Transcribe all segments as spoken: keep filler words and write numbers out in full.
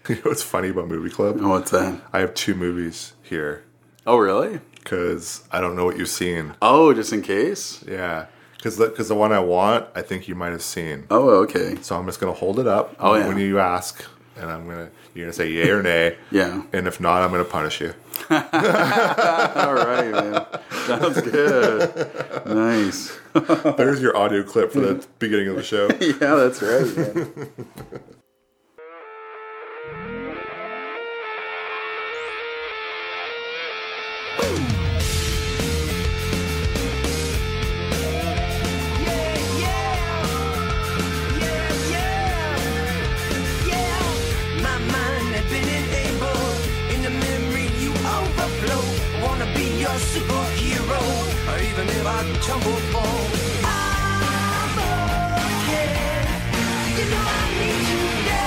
You know what's funny about Movie Club? Oh, what's that? I have two movies here Oh, really? because I don't know what you've seen. Oh, just in case? Yeah, because the, 'cause the one I want, I think you might have seen. Oh, okay. So I'm just going to hold it up Oh, yeah. when you ask, and I'm going to you're going to say yay or nay. Yeah. And if not, I'm going to punish you. All right, man. Sounds good. Nice. There's your audio clip for the beginning of the show. Yeah, that's right, man. Superhero, or even if I tumble fall, I'm okay. You know I need you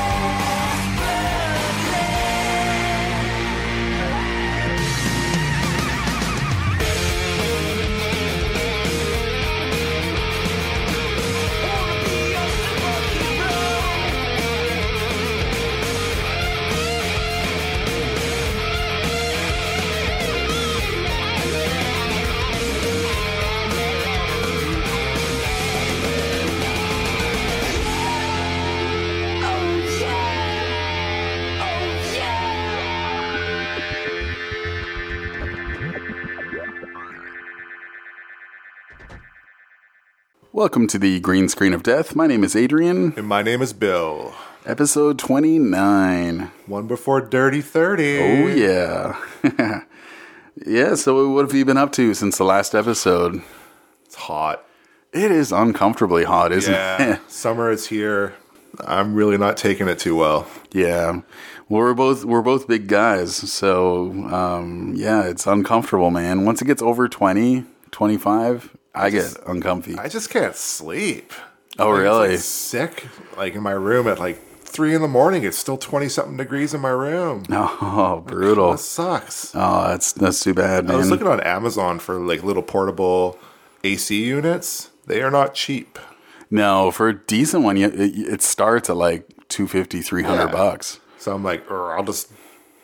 desperately. Wanna be your superhero. Welcome to the Green Screen of Death. My name is Adrian. And my name is Bill. Episode twenty-nine. One before Dirty thirty. Oh, yeah. Yeah, so what have you been up to since the last episode? It's hot. It is uncomfortably hot, isn't Yeah, it? summer is here. I'm really not taking it too well. Yeah. Well, we're both we're both big guys, so um, yeah, it's uncomfortable, man. Once it gets over twenty, twenty-five, I get uncomfy. I just can't sleep. Oh, Like, really? it's, like, sick. Like in my room at like three in the morning, it's still twenty something degrees in my room. Oh, brutal. That sucks. Oh, that's that's too bad, man. I was looking on Amazon for like little portable A C units. They are not cheap. No, for a decent one, you, it, it starts at like two fifty, three hundred Yeah. bucks. So I'm like, "Ugh, I'll just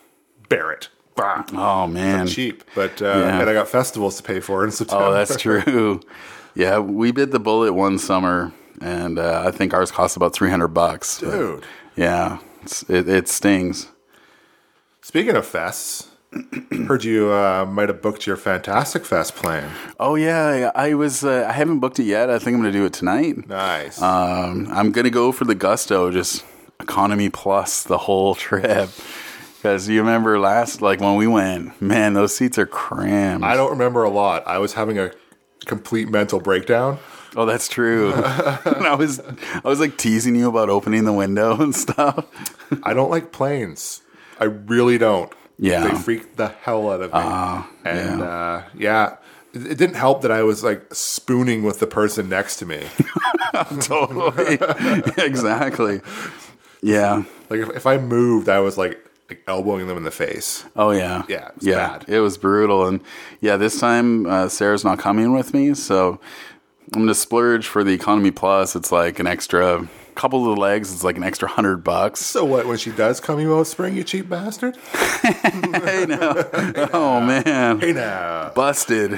bear it. Bah. Oh, man. Cheap, but uh, Yeah. and I got festivals to pay for in September. Oh, that's true. Yeah, we bit the bullet one summer, and uh, I think ours cost about three hundred bucks. but Dude. Yeah, it's, it, it stings. Speaking of fests, heard you uh, might have booked your Fantastic Fest plan. Oh, yeah, I was. Uh, I haven't booked it yet. I think I'm going to do it tonight. Nice. Um, I'm going to go for the gusto, just economy plus the whole trip. Because you remember last, like when we went, man, those seats are crammed. I don't remember a lot. I was having a complete mental breakdown. Oh, that's true. And I was, I was like teasing you about opening the window and stuff. I don't like planes. I really don't. Yeah. They freak the hell out of me. Uh, and yeah. uh, yeah, it, it didn't help that I was like spooning with the person next to me. Totally. Exactly. Yeah. Like if, if I moved, I was like, like elbowing them in the face. Oh, yeah. Yeah, it was yeah. bad. It was brutal. And yeah, this time uh, Sarah's not coming with me. So I'm going to splurge for the Economy Plus. It's like an extra couple of the legs. It's like an extra hundred bucks. So what, when she does come, you won't spring, you cheap bastard? Hey, now. Oh, man. Hey now. Busted.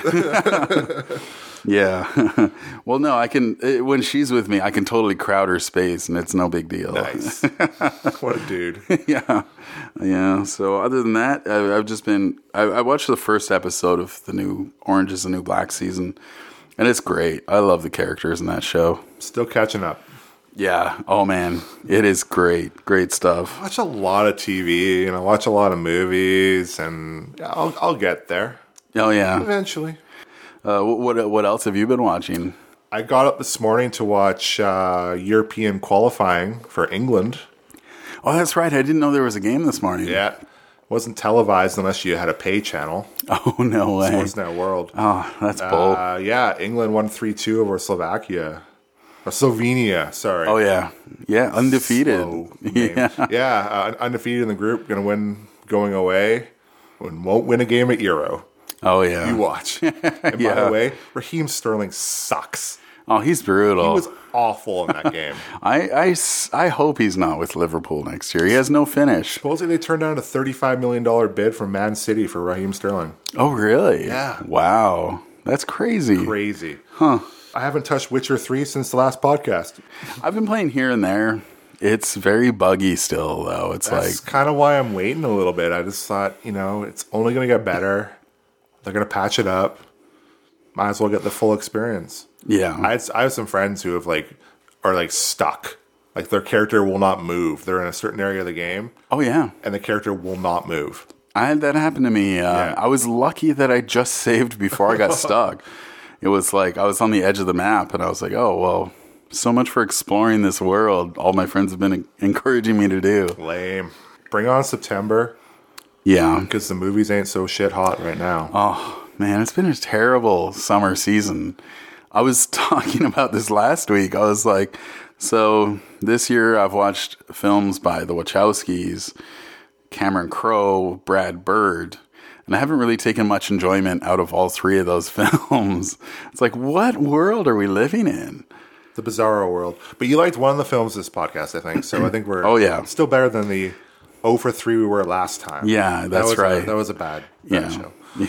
Yeah. Well, no, I can, it, when she's with me, I can totally crowd her space and it's no big deal. Nice. What a dude. Yeah. Yeah. So other than that, I, I've just been, I, I watched the first episode of the new Orange is the New Black season and it's great. I love the characters in that show. Still catching up. Yeah. Oh, man. It is great. Great stuff. I watch a lot of T V and I watch a lot of movies and yeah, I'll, I'll get there Oh, yeah. eventually. Uh, what, what else have you been watching? I got up this morning to watch uh, European qualifying for England. Oh, that's right. I didn't know there was a game this morning. Yeah. Wasn't televised unless you had a pay channel. Oh, no way. Sportsnet World. Oh, that's bold. Uh, yeah, England won three two over Slovakia. Or Slovenia, sorry. Oh, yeah. Yeah, undefeated. Slow name. Yeah. Yeah, uh, undefeated in the group. Going to win going away. And won't win a game at Euro. Oh, yeah. You watch. And by Yeah. the way, Raheem Sterling sucks. Oh, he's brutal. He was awful in that game. I, I s- I hope he's not with Liverpool next year. He has no finish. Supposedly they turned down a thirty-five million dollars bid from Man City for Raheem Sterling. Oh, really? Yeah. Wow. That's crazy. Crazy. Huh. I haven't touched Witcher three since the last podcast. I've been playing here and there. It's very buggy still, though. It's That's like, kind of why I'm waiting a little bit. I just thought, you know, it's only going to get better. They're going to patch it up. Might as well get the full experience. yeah. I had, I have some friends who have like are like stuck. Like their character will not move. They're in a certain area of the game, oh, yeah. and the character will not move. I had that happen to me. Uh, Yeah. I was lucky that I just saved before I got stuck. It was like I was on the edge of the map, and I was like, oh, well, so much for exploring this world. All my friends have been encouraging me to do. Lame. Bring on September Yeah. because the movies ain't so shit hot right now. Oh, man, it's been a terrible summer season. I was talking about this last week. I was like, so this year I've watched films by the Wachowskis, Cameron Crowe, Brad Bird, and I haven't really taken much enjoyment out of all three of those films. It's like, what world are we living in? The Bizarro world. But you liked one of the films this podcast, I think. So I think we're Oh, yeah. still better than the oh for three we were last time. Yeah, That that's was a- right. that was a bad, bad Yeah. show.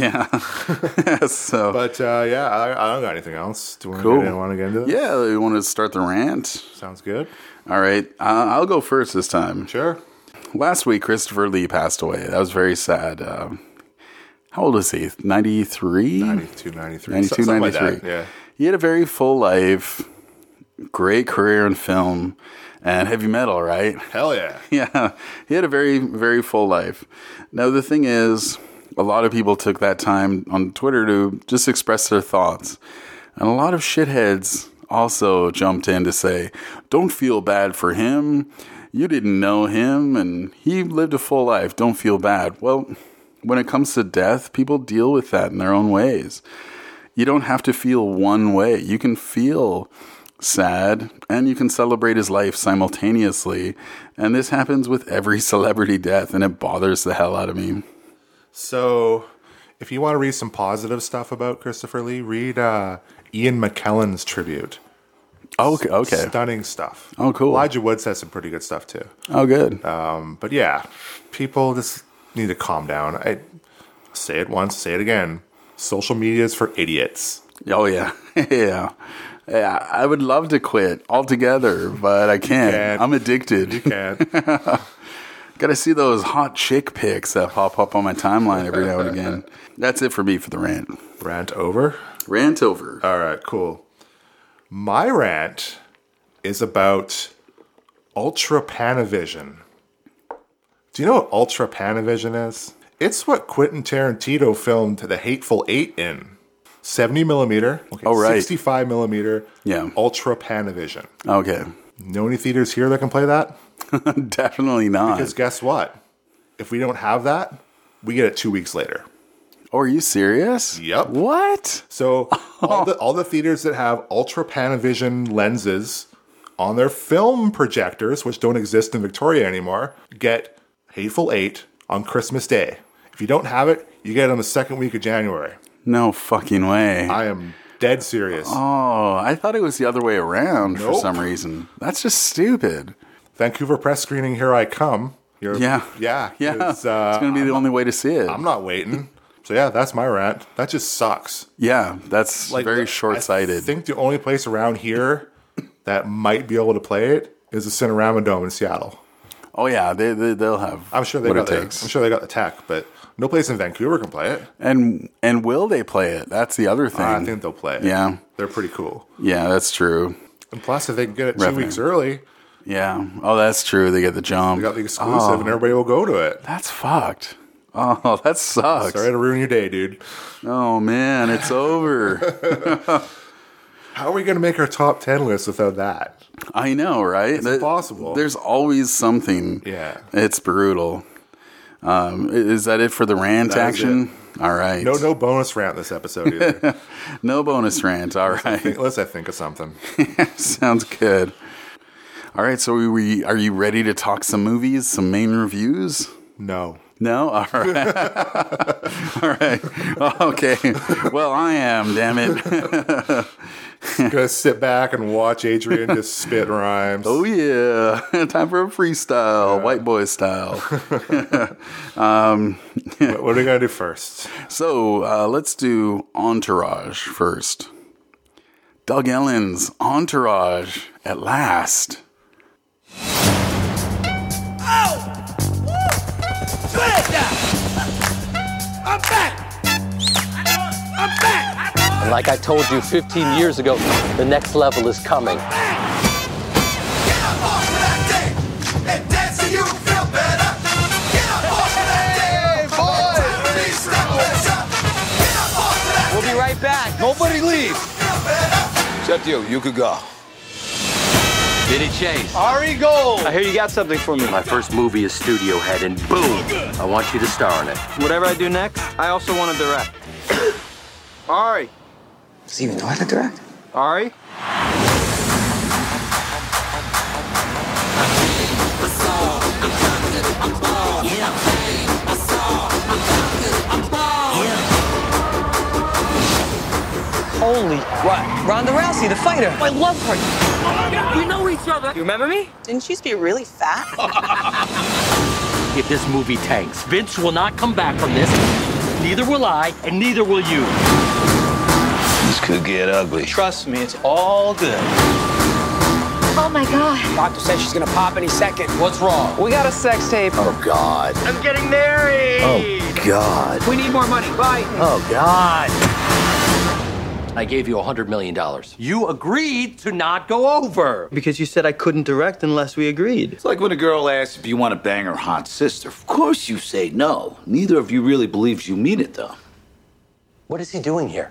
Yeah. so, But uh, yeah, I, I don't got anything else. Do you want Cool. to want to get into this? yeah, we want to start the rant. Sounds good. All right. Uh, I'll go first this time. Sure. Last week, Christopher Lee passed away. That was very sad. Um, how old is he? ninety-three? ninety-two, ninety-three. ninety-two, something like ninety-three. that, yeah. He had a very full life, great career in film and heavy metal, right? Hell yeah. Yeah, he had a very, very full life. Now, the thing is, a lot of people took that time on Twitter to just express their thoughts. And a lot of shitheads also jumped in to say, don't feel bad for him. You didn't know him, and he lived a full life. Don't feel bad. Well, when it comes to death, people deal with that in their own ways. You don't have to feel one way. You can feel sad, and you can celebrate his life simultaneously. And this happens with every celebrity death, and it bothers the hell out of me. So, if you want to read some positive stuff about Christopher Lee, read uh, Ian McKellen's tribute. Okay, okay. Stunning stuff. Oh, cool. Elijah Wood says some pretty good stuff too. Oh, good. Um, but yeah, people just need to calm down. I say it once, say it again. Social media is for idiots. Oh, yeah. yeah. Yeah, I would love to quit altogether, but I can't. can't. I'm addicted. You can't. Got to see those hot chick pics that pop up on my timeline every now and again. That's it for me for the rant. Rant over? Rant over. All right, cool. My rant is about Ultra Panavision. Do you know what Ultra Panavision is? It's what Quentin Tarantino filmed The Hateful Eight in. seventy millimeter. Okay, Oh, right. sixty-five millimeter. Yeah. Ultra Panavision. Okay. Know any theaters here that can play that? Definitely not. Because guess what? If we don't have that, we get it two weeks later. Oh, are you serious? Yep. What? So all the all the theaters that have Ultra Panavision lenses on their film projectors, which don't exist in Victoria anymore, get Hateful Eight on Christmas Day. If you don't have it, you get it on the second week of January. No fucking way. I am dead serious. Oh, I thought it was the other way around for Nope. some reason. That's just stupid. Vancouver press screening, here I come. You're, Yeah. yeah, Yeah. It's, uh, it's going to be the only way to see it. I'm not waiting. So yeah, that's my rant. That just sucks. yeah, that's very the- short-sighted. I think the only place around here that might be able to play it is the Cinerama Dome in Seattle. Oh, yeah, they, they, they'll have I'm sure they what got it the, takes. I'm sure they got the tech, but no place in Vancouver can play it. And and will they play it? That's the other thing. I think they'll play it. Yeah. They're pretty cool. Yeah, that's true. And plus, if they can get it two Revenue. weeks early, Yeah. Oh, that's true. They get the jump. they got the exclusive, Oh, and everybody will go to it. that's fucked. Oh, that sucks. Sorry to ruin your day, dude. Oh, man, it's over. How are we going to make our top ten list without that? I know, right? It's impossible. There's always something. Yeah. It's brutal. Um, i- is that it for the rant That is action? All right. No, no bonus rant this episode either. No bonus rant. All right. Think- Unless I think of something. Sounds good. All right. So we, we are you ready to talk some movies, some main reviews? No. No? All right. All right. Okay. Well, I am, damn it. gonna sit back and watch Adrian just spit rhymes. Oh yeah, time for a freestyle, white boy style. um, what, what are we gonna do first? so uh, let's do Entourage first. Doug Ellen's Entourage at last. Oh! Swear down! I'm back! I'm back! And like I told you fifteen years ago, the next level is coming. Get up off of that day and dance so you feel better. Get up off of that day. Time to release that pressure. Get up off of that We'll be right back. Nobody leave. feel better. Except you. You could go. Vinny Chase. Ari Gold. I hear you got something for me. My first movie is Studio Head, and boom, I want you to star in it. Whatever I do next, I also want to direct. Ari. Does he even know how to direct? Ari? Holy. What? Ronda Rousey, the fighter. I love her. We know each other. You remember me? Didn't she used to be really fat? If this movie tanks, Vince will not come back from this. Neither will I, and neither will you. This could get ugly. Trust me, it's all good. Oh my god. Doctor said she's gonna pop any second. What's wrong? We got a sex tape. Oh, God. I'm getting married. Oh, God. We need more money. Bye. Oh, God. I gave you a hundred million dollars. You agreed to not go over. Because you said I couldn't direct unless we agreed. It's like when a girl asks if you want to bang her hot sister. Of course you say no. Neither of you really believes you mean it, though. What is he doing here?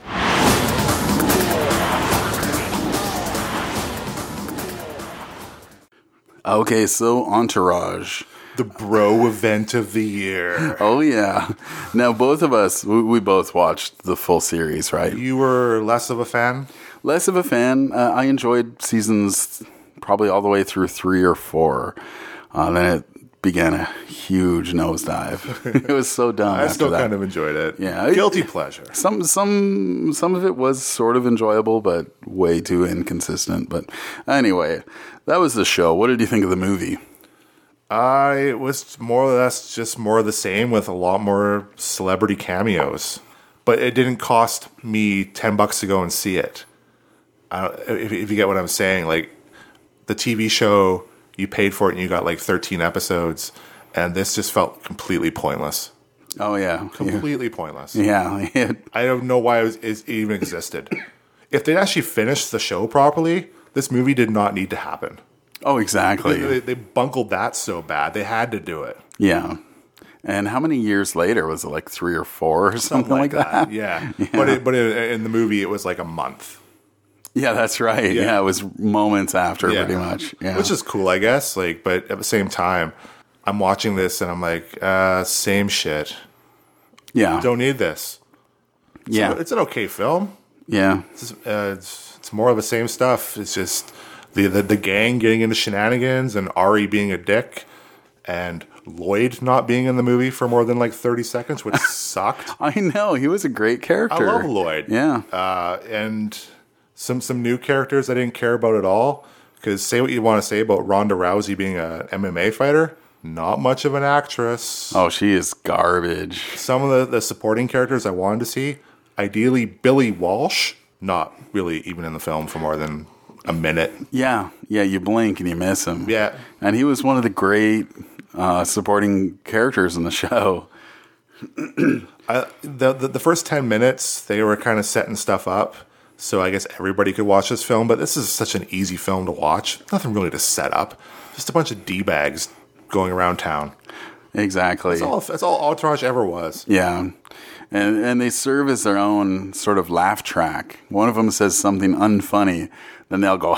Okay, so Entourage. The bro event of the year. Oh yeah. Now both of us, we, we both watched the full series, right? You were less of a fan? Less of a fan. Uh, I enjoyed seasons probably all the way through three or four. Uh, then it began a huge nosedive. It was so dumb. I after still that. kind of enjoyed it. Yeah. Guilty pleasure. Some some some of it was sort of enjoyable, but way too inconsistent. But anyway, that was the show. What did you think of the movie? Uh, it was more or less just more of the same with a lot more celebrity cameos. But it didn't cost me ten bucks to go and see it. I don't, if, if you get what I'm saying, like the T V show, you paid for it and you got like thirteen episodes, and this just felt completely pointless. Oh yeah, Completely pointless. yeah. yeah. I don't know why it, was, it even existed. If they actually finished the show properly, this movie did not need to happen. Oh, exactly. They, they bungled that so bad. They had to do it. Yeah. And how many years later was it? Like three or four or something, like that? Yeah. Yeah. But it, but it, in the movie, it was like a month. Yeah, that's right. Yeah, Yeah. it was moments after, Yeah. pretty much. Yeah. Which is cool, I guess. Like, but at the same time, I'm watching this and I'm like, uh, same shit. yeah, Don't need this. It's yeah, a- it's an okay film. yeah, It's, uh, it's, it's more of the same stuff. It's just the, the the gang getting into shenanigans and Ari being a dick and Lloyd not being in the movie for more than like thirty seconds, which sucked. I know he was a great character. I love Lloyd. Yeah, Uh, and some some new characters I didn't care about at all. Because say what you want to say about Ronda Rousey being a M M A fighter, not much of an actress. oh, she is garbage. Some of the, the supporting characters I wanted to see, ideally Billy Walsh, not really even in the film for more than a minute. Yeah, yeah, you blink and you miss him. Yeah. and he was one of the great uh, supporting characters in the show. I, the, the the first ten minutes they were kind of setting stuff up, so I guess everybody could watch this film. But this is such an easy film to watch. Nothing really to set up. Just a bunch of d bags going around town. Exactly. That's all. That's all Entourage ever was. Yeah. And and they serve as their own sort of laugh track. One of them says something unfunny, then they'll go,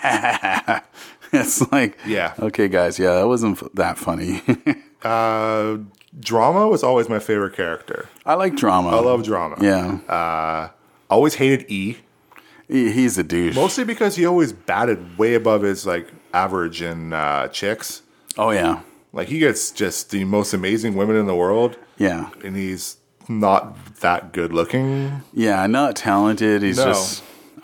it's like, Yeah. okay, guys, yeah, that wasn't f- that funny. Uh, Drama was always my favorite character. I like drama. I love Drama. Yeah. Always hated E, He- he's a douche. mostly because he always batted way above his like average in uh, chicks. oh, yeah. Like he gets just the most amazing women in the world, Yeah. and he's not that good looking. Yeah, not talented. He's No. just,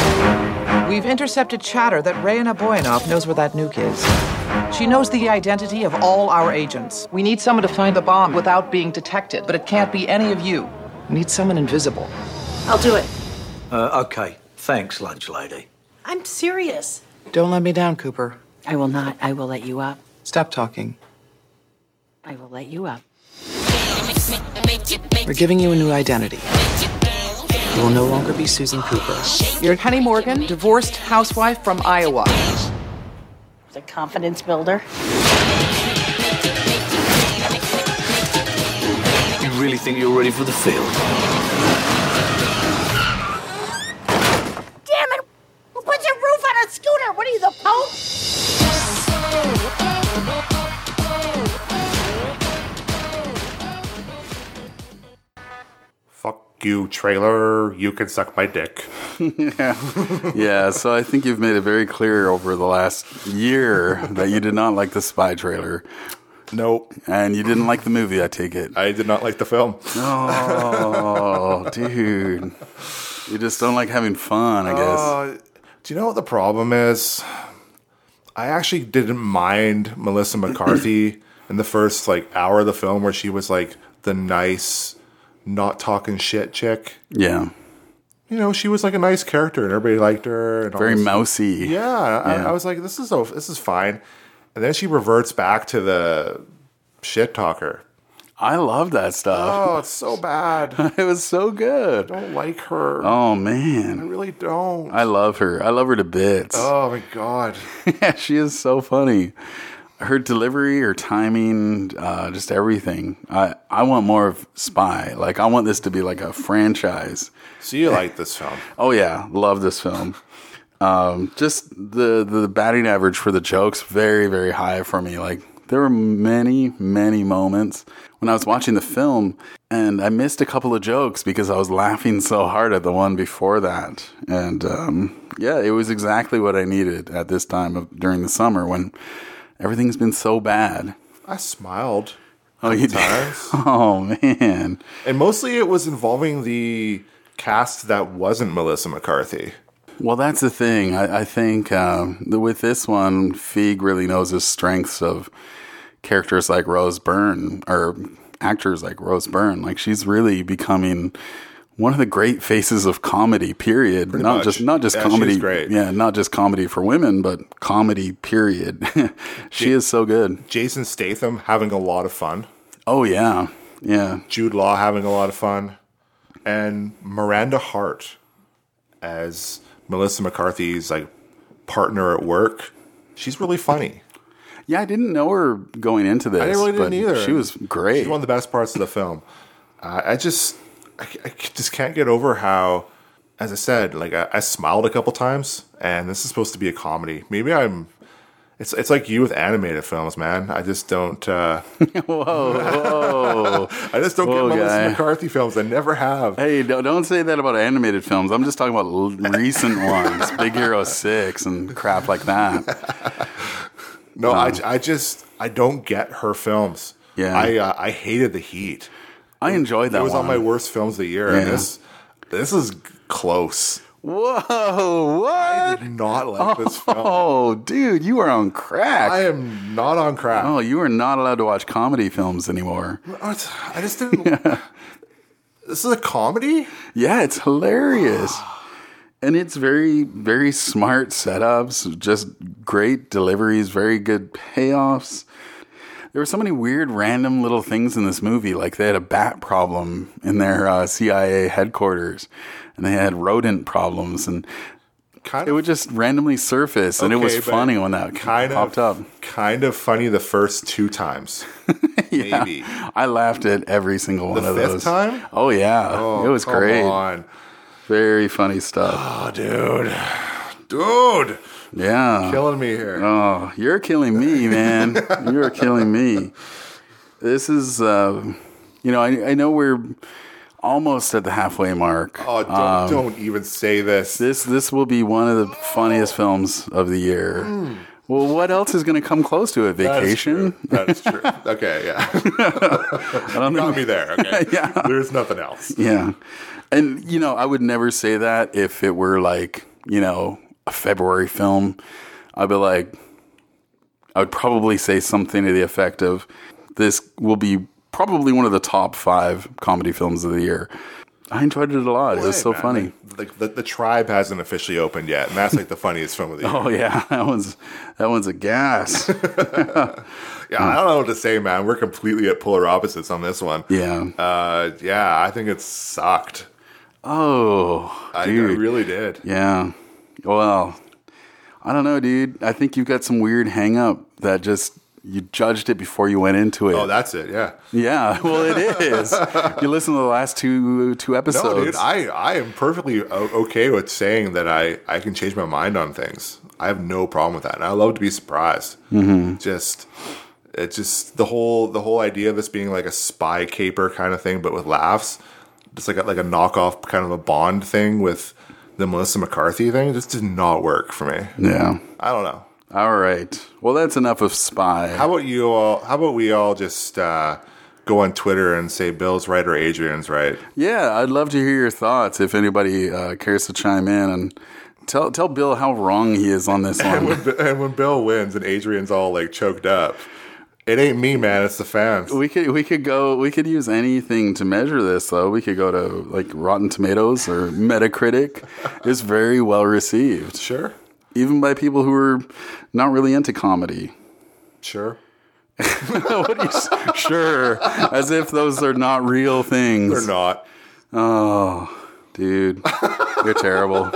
We've intercepted chatter that Rayana Boyanov knows where that nuke is. She knows the identity of all our agents. We need someone to find the bomb without being detected, but it can't be any of you. We need someone invisible. I'll do it. Uh, okay. Thanks, lunch lady. I'm serious. Don't let me down, Cooper. I will not. I will let you up. Stop talking. I will let you up. We're giving you a new identity. You will no longer be Susan Cooper. You're Penny Morgan, divorced housewife from Iowa. It's a confidence builder. You really think you're ready for the field? Damn it! Who puts a roof on a scooter? What are you, the Pope? Fuck you, trailer. You can suck my dick. yeah. yeah, so I think you've made it very clear over the last year that you did not like the Spy trailer. Nope. And you didn't like the movie, I take it. I did not like the film. Oh, dude. You just don't like having fun, I guess. Uh, do you know what the problem is? I actually didn't mind Melissa McCarthy in the first like hour of the film where she was like the nice, not talking shit chick. Yeah. You know, she was like a nice character and everybody liked her. And Very all this. mousy. Yeah, I, Yeah. I was like, this is so, this is fine. And then she reverts back to the shit talker. I love that stuff. Oh, it's so bad. It was so good. I don't like her. Oh, I man. really don't. I love her. I love her to bits. Oh, my God. Yeah, she is so funny. Her delivery, her timing, uh, just everything. I, I want more of Spy. Like, I want this to be like a franchise. So you like this film? Oh, yeah. Love this film. Um, just the, the batting average for the jokes, very, very high for me. Like, there were many, many moments when I was watching the film and I missed a couple of jokes because I was laughing so hard at the one before that. And, um, yeah, it was exactly what I needed at this time of during the summer when everything's been so bad. I smiled. Oh, you did? Times. Oh, man. And mostly it was involving the cast that wasn't Melissa McCarthy. Well, that's the thing. I, I think uh, with this one, Feig really knows his strengths of characters like Rose Byrne, or actors like Rose Byrne. Like, she's really becoming one of the great faces of comedy, period. Pretty not much. just not just Yeah, comedy. she's great. Yeah, not just comedy for women, but comedy, period. She Ja- is so good. Jason Statham having a lot of fun. Oh, yeah. Yeah. Jude Law having a lot of fun. And Miranda Hart as Melissa McCarthy's like partner at work. She's really funny. Yeah, I didn't know her going into this. I really but didn't either. She was great. She's one of the best parts of the film. Uh, I just, I, I just can't get over how, as I said, like I, I smiled a couple times, and this is supposed to be a comedy. Maybe I'm. It's it's like you with animated films, man. I just don't. Uh, whoa, whoa! I just don't Whoa, get Melissa guy. McCarthy films. I never have. Hey, don't, don't say that about animated films. I'm just talking about l- recent ones, Big Hero six and crap like that. No, Um, I, I just I don't get her films. Yeah. I uh, I hated The Heat. I enjoyed that It was one. on my worst films of the year. And Yeah. this this is close. Whoa, what? I did not like this film. Oh, dude, you are on crack. I am not on crack. Oh, you are not allowed to watch comedy films anymore. What? I just didn't. This is a comedy? Yeah, it's hilarious. And it's very, very smart setups, just great deliveries, very good payoffs. There were so many weird, random little things in this movie. Like they had a bat problem in their uh, C I A headquarters, and they had rodent problems, and kind it would just randomly surface, and it was Okay, but funny when that kind popped of, up. Kind of funny the first two times. Yeah. Maybe. I laughed at every single one The of fifth those. time? Oh yeah, Oh, it was come great. on. Very funny stuff. Oh, dude. Dude. Yeah. Killing me here. Oh, you're killing me, man. You're killing me. This is, uh, you know, I, I know we're almost at the halfway mark. Oh, don't, Um, don't even say this. This this will be one of the funniest films of the year. Mm. Well, what else is going to come close to it? Vacation? That is true. That is true. Okay, yeah. I don't You got think- me there. Okay. Yeah. There's nothing else. Yeah. And, you know, I would never say that if it were like, you know, a February film, I'd be like, I would probably say something to the effect of, this will be probably one of the top five comedy films of the year. I enjoyed it a lot. It was so man. funny. Like the, the Tribe hasn't officially opened yet, and that's like the funniest film of the year. Oh yeah, that one's that one's a gas. Yeah, I don't know what to say, man. We're completely at polar opposites on this one. Yeah. Uh, yeah, I think it sucked. Oh, I, I dude. really did. Yeah. Well, I don't know, dude. I think you've got some weird hang up that just you judged it before you went into it. Oh, that's it. Yeah. Yeah. Well, it is. You listen to the last two two episodes. No, dude. I, I am perfectly o- okay with saying that I, I can change my mind on things. I have no problem with that, and I love to be surprised. Mm-hmm. Just. It's just the whole the whole idea of this being like a spy caper kind of thing, but with laughs. Just like a, like a knockoff kind of a Bond thing with the Melissa McCarthy thing. It just did not work for me. Yeah. I don't know. All right. Well, that's enough of Spy. How about you all? How about we all just uh, go on Twitter and say Bill's right or Adrian's right? Yeah, I'd love to hear your thoughts if anybody uh, cares to chime in and tell tell Bill how wrong he is on this And one. when, and when Bill wins and Adrian's all like choked up, it ain't me, man. It's the fans. We could we could go we could use anything to measure this though. We could go to like Rotten Tomatoes or Metacritic. It's very well received. Sure. Even by people who are not really into comedy. Sure. What do you s- sure. As if those are not real things. They're not. Oh, dude. You're terrible.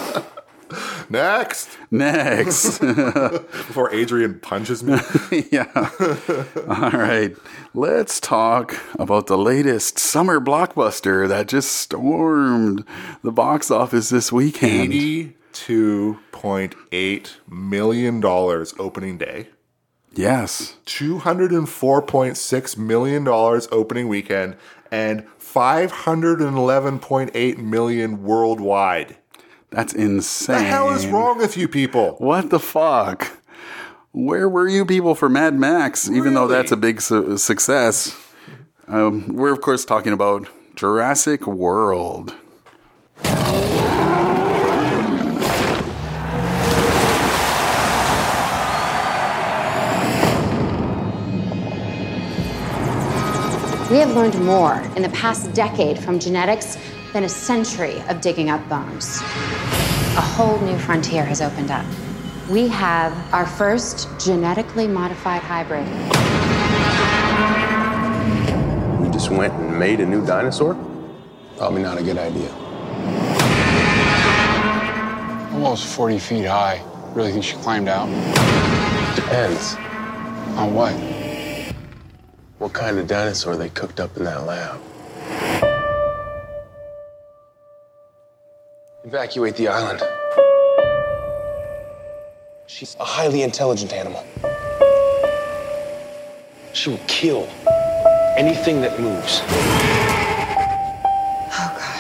Next. Next. Before Adrian punches me. Yeah. All right. Let's talk about the latest summer blockbuster that just stormed the box office this weekend. eighty-two point eight million dollars opening day. Yes. two hundred four point six million dollars opening weekend and five hundred eleven point eight million dollars worldwide. That's insane. The hell is wrong with you people? What the fuck? Where were you people for Mad Max, even though that's a big su- success? Um, we're, of course, talking about Jurassic World. We have learned more in the past decade from genetics than a century of digging up bones. A whole new frontier has opened up. We have our first genetically modified hybrid. We just went and made a new dinosaur? Probably not a good idea. Almost forty feet high. Really think she climbed out? Depends. On what? What kind of dinosaur they cooked up in that lab. Evacuate the island. She's a highly intelligent animal. She will kill anything that moves. Oh, God.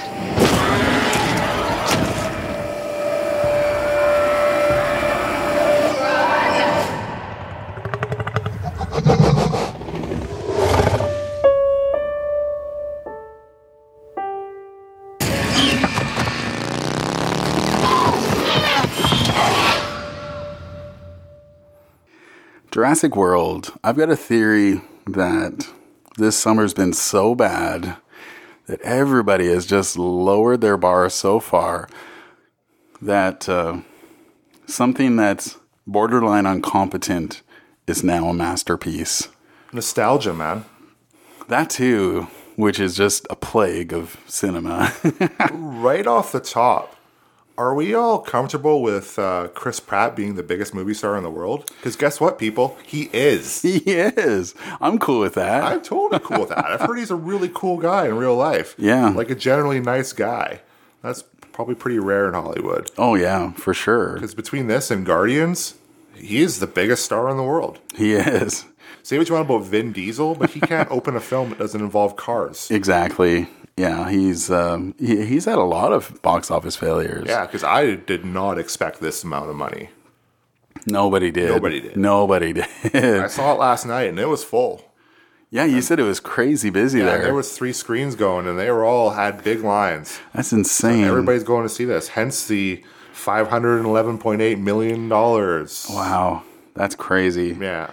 Jurassic World. I've got a theory that this summer's been so bad that everybody has just lowered their bar so far that uh, something that's borderline incompetent is now a masterpiece. Nostalgia, man. That too, which is just a plague of cinema. Right off the top, are we all comfortable with uh, Chris Pratt being the biggest movie star in the world? Because guess what, people? He is. He is. I'm cool with that. I'm totally cool with that. I've heard he's a really cool guy in real life. Yeah. Like a generally nice guy. That's probably pretty rare in Hollywood. Oh, yeah, for sure. Because between this and Guardians, he is the biggest star in the world. He is. Say what you want about Vin Diesel, but he can't open a film that doesn't involve cars. Exactly. Yeah, he's um, he, he's had a lot of box office failures. Yeah, because I did not expect this amount of money. Nobody did. Nobody did. Nobody did. I saw it last night, and it was full. Yeah, you said it was crazy busy Yeah, there. there was three screens going, and they were all had big lines. That's insane. So everybody's going to see this. Hence the five hundred eleven point eight million dollars. Wow, that's crazy. Yeah.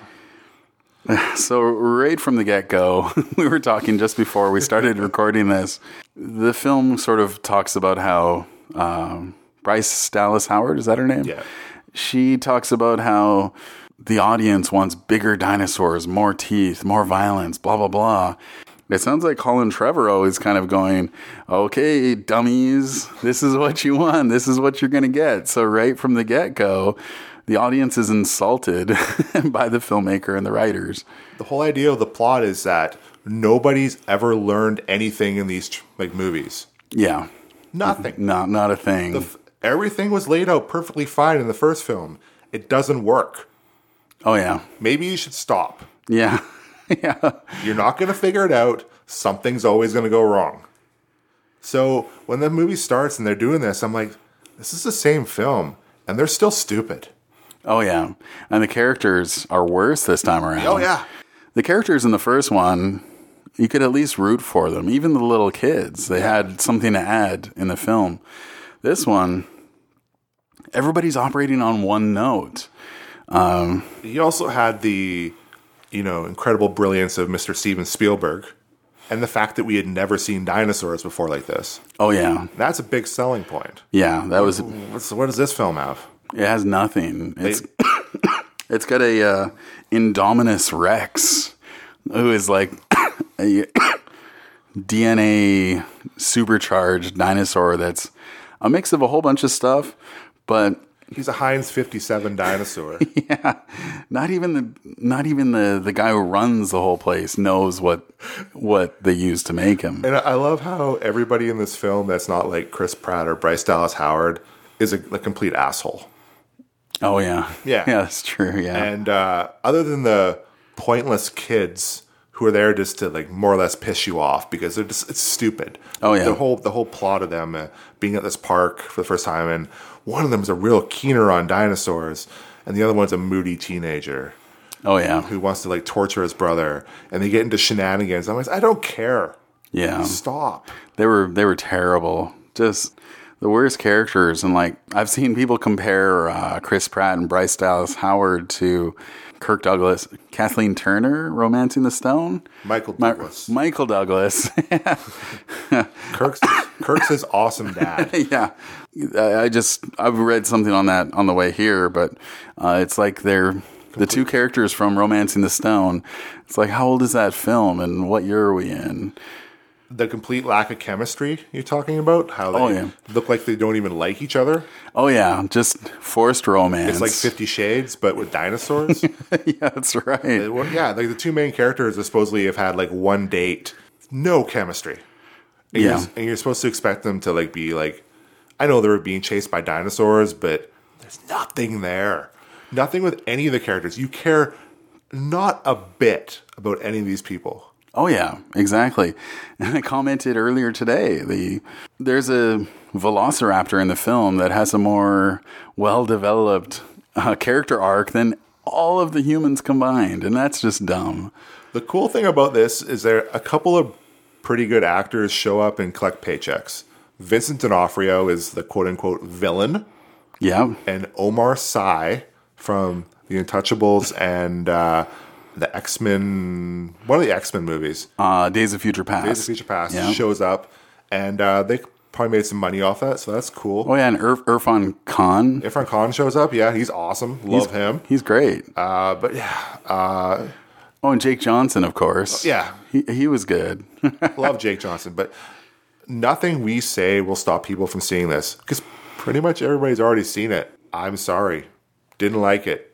So right from the get-go, we were talking just before we started recording this. The film sort of talks about how um, Bryce Dallas Howard, is that her name? Yeah. She talks about how the audience wants bigger dinosaurs, more teeth, more violence, blah, blah, blah. It sounds like Colin Trevorrow is kind of going, okay, dummies, this is what you want. This is what you're going to get. So right from the get-go, the audience is insulted by the filmmaker and the writers. The whole idea of the plot is that nobody's ever learned anything in these like movies. Yeah. Nothing. Not, not a thing. The, everything was laid out perfectly fine in the first film. It doesn't work. Oh, yeah. Maybe you should stop. Yeah. Yeah. You're not going to figure it out. Something's always going to go wrong. So when the movie starts and they're doing this, I'm like, this is the same film, and they're still stupid. Oh, yeah. And the characters are worse this time around. Oh, yeah. The characters in the first one, you could at least root for them. Even the little kids, they had something to add in the film. This one, everybody's operating on one note. Um, you also had the, you know, incredible brilliance of Mister Steven Spielberg and the fact that we had never seen dinosaurs before like this. Oh, yeah. That's a big selling point. Yeah, that was... What's, what does this film have? It has nothing. It's it's got a uh, Indominus Rex, who is like a D N A supercharged dinosaur that's a mix of a whole bunch of stuff, but he's a Heinz fifty-seven dinosaur. Yeah, not even the not even the, the guy who runs the whole place knows what what they used to make him. And I love how everybody in this film that's not like Chris Pratt or Bryce Dallas Howard is a, a complete asshole. Oh, yeah. Yeah. Yeah, that's true, yeah. And uh, other than the pointless kids who are there just to, like, more or less piss you off because they're just, it's stupid. Oh, yeah. The whole, the whole plot of them uh, being at this park for the first time, and one of them is a real keener on dinosaurs, and the other one's a moody teenager. Oh, yeah. Who wants to, like, torture his brother, and they get into shenanigans. I'm like, I don't care. Yeah. Stop. They were, they were terrible. Just... the worst characters, and like I've seen people compare uh, Chris Pratt and Bryce Dallas Howard to Kirk Douglas, Kathleen Turner, Romancing the Stone, Michael Douglas, My, Michael Douglas, Kirk's Kirk's his awesome dad. Yeah, I just I've read something on that on the way here, but uh, it's like they're Complete. the two characters from Romancing the Stone. It's like, how old is that film, and what year are we in? The complete lack of chemistry you're talking about? How they oh, yeah. look like they don't even like each other? Oh, yeah. Just forced romance. It's like Fifty Shades, but with dinosaurs? Yeah, that's right. Yeah, like the two main characters supposedly have had like one date. No chemistry. And yeah. You're, and you're supposed to expect them to like be like, I know they were being chased by dinosaurs, but there's nothing there. Nothing with any of the characters. You care not a bit about any of these people. Oh, yeah, exactly. And I commented earlier today, the there's a velociraptor in the film that has a more well-developed uh, character arc than all of the humans combined, and that's just dumb. The cool thing about this is there a couple of pretty good actors show up and collect paychecks. Vincent D'Onofrio is the quote-unquote villain. Yeah. And Omar Sy from The Untouchables and... Uh, the X-Men, one of the X-Men movies. Uh, Days of Future Past. Days of Future Past yeah. shows up, and uh, they probably made some money off that, so that's cool. Oh, yeah, and Ir- Irfan Khan. Irfan Khan shows up, yeah, he's awesome. Love he's, him. He's great. Uh, but yeah. Uh, oh, and Jake Johnson, of course. Yeah. He, he was good. Love Jake Johnson, but nothing we say will stop people from seeing this, because pretty much everybody's already seen it. I'm sorry. Didn't like it.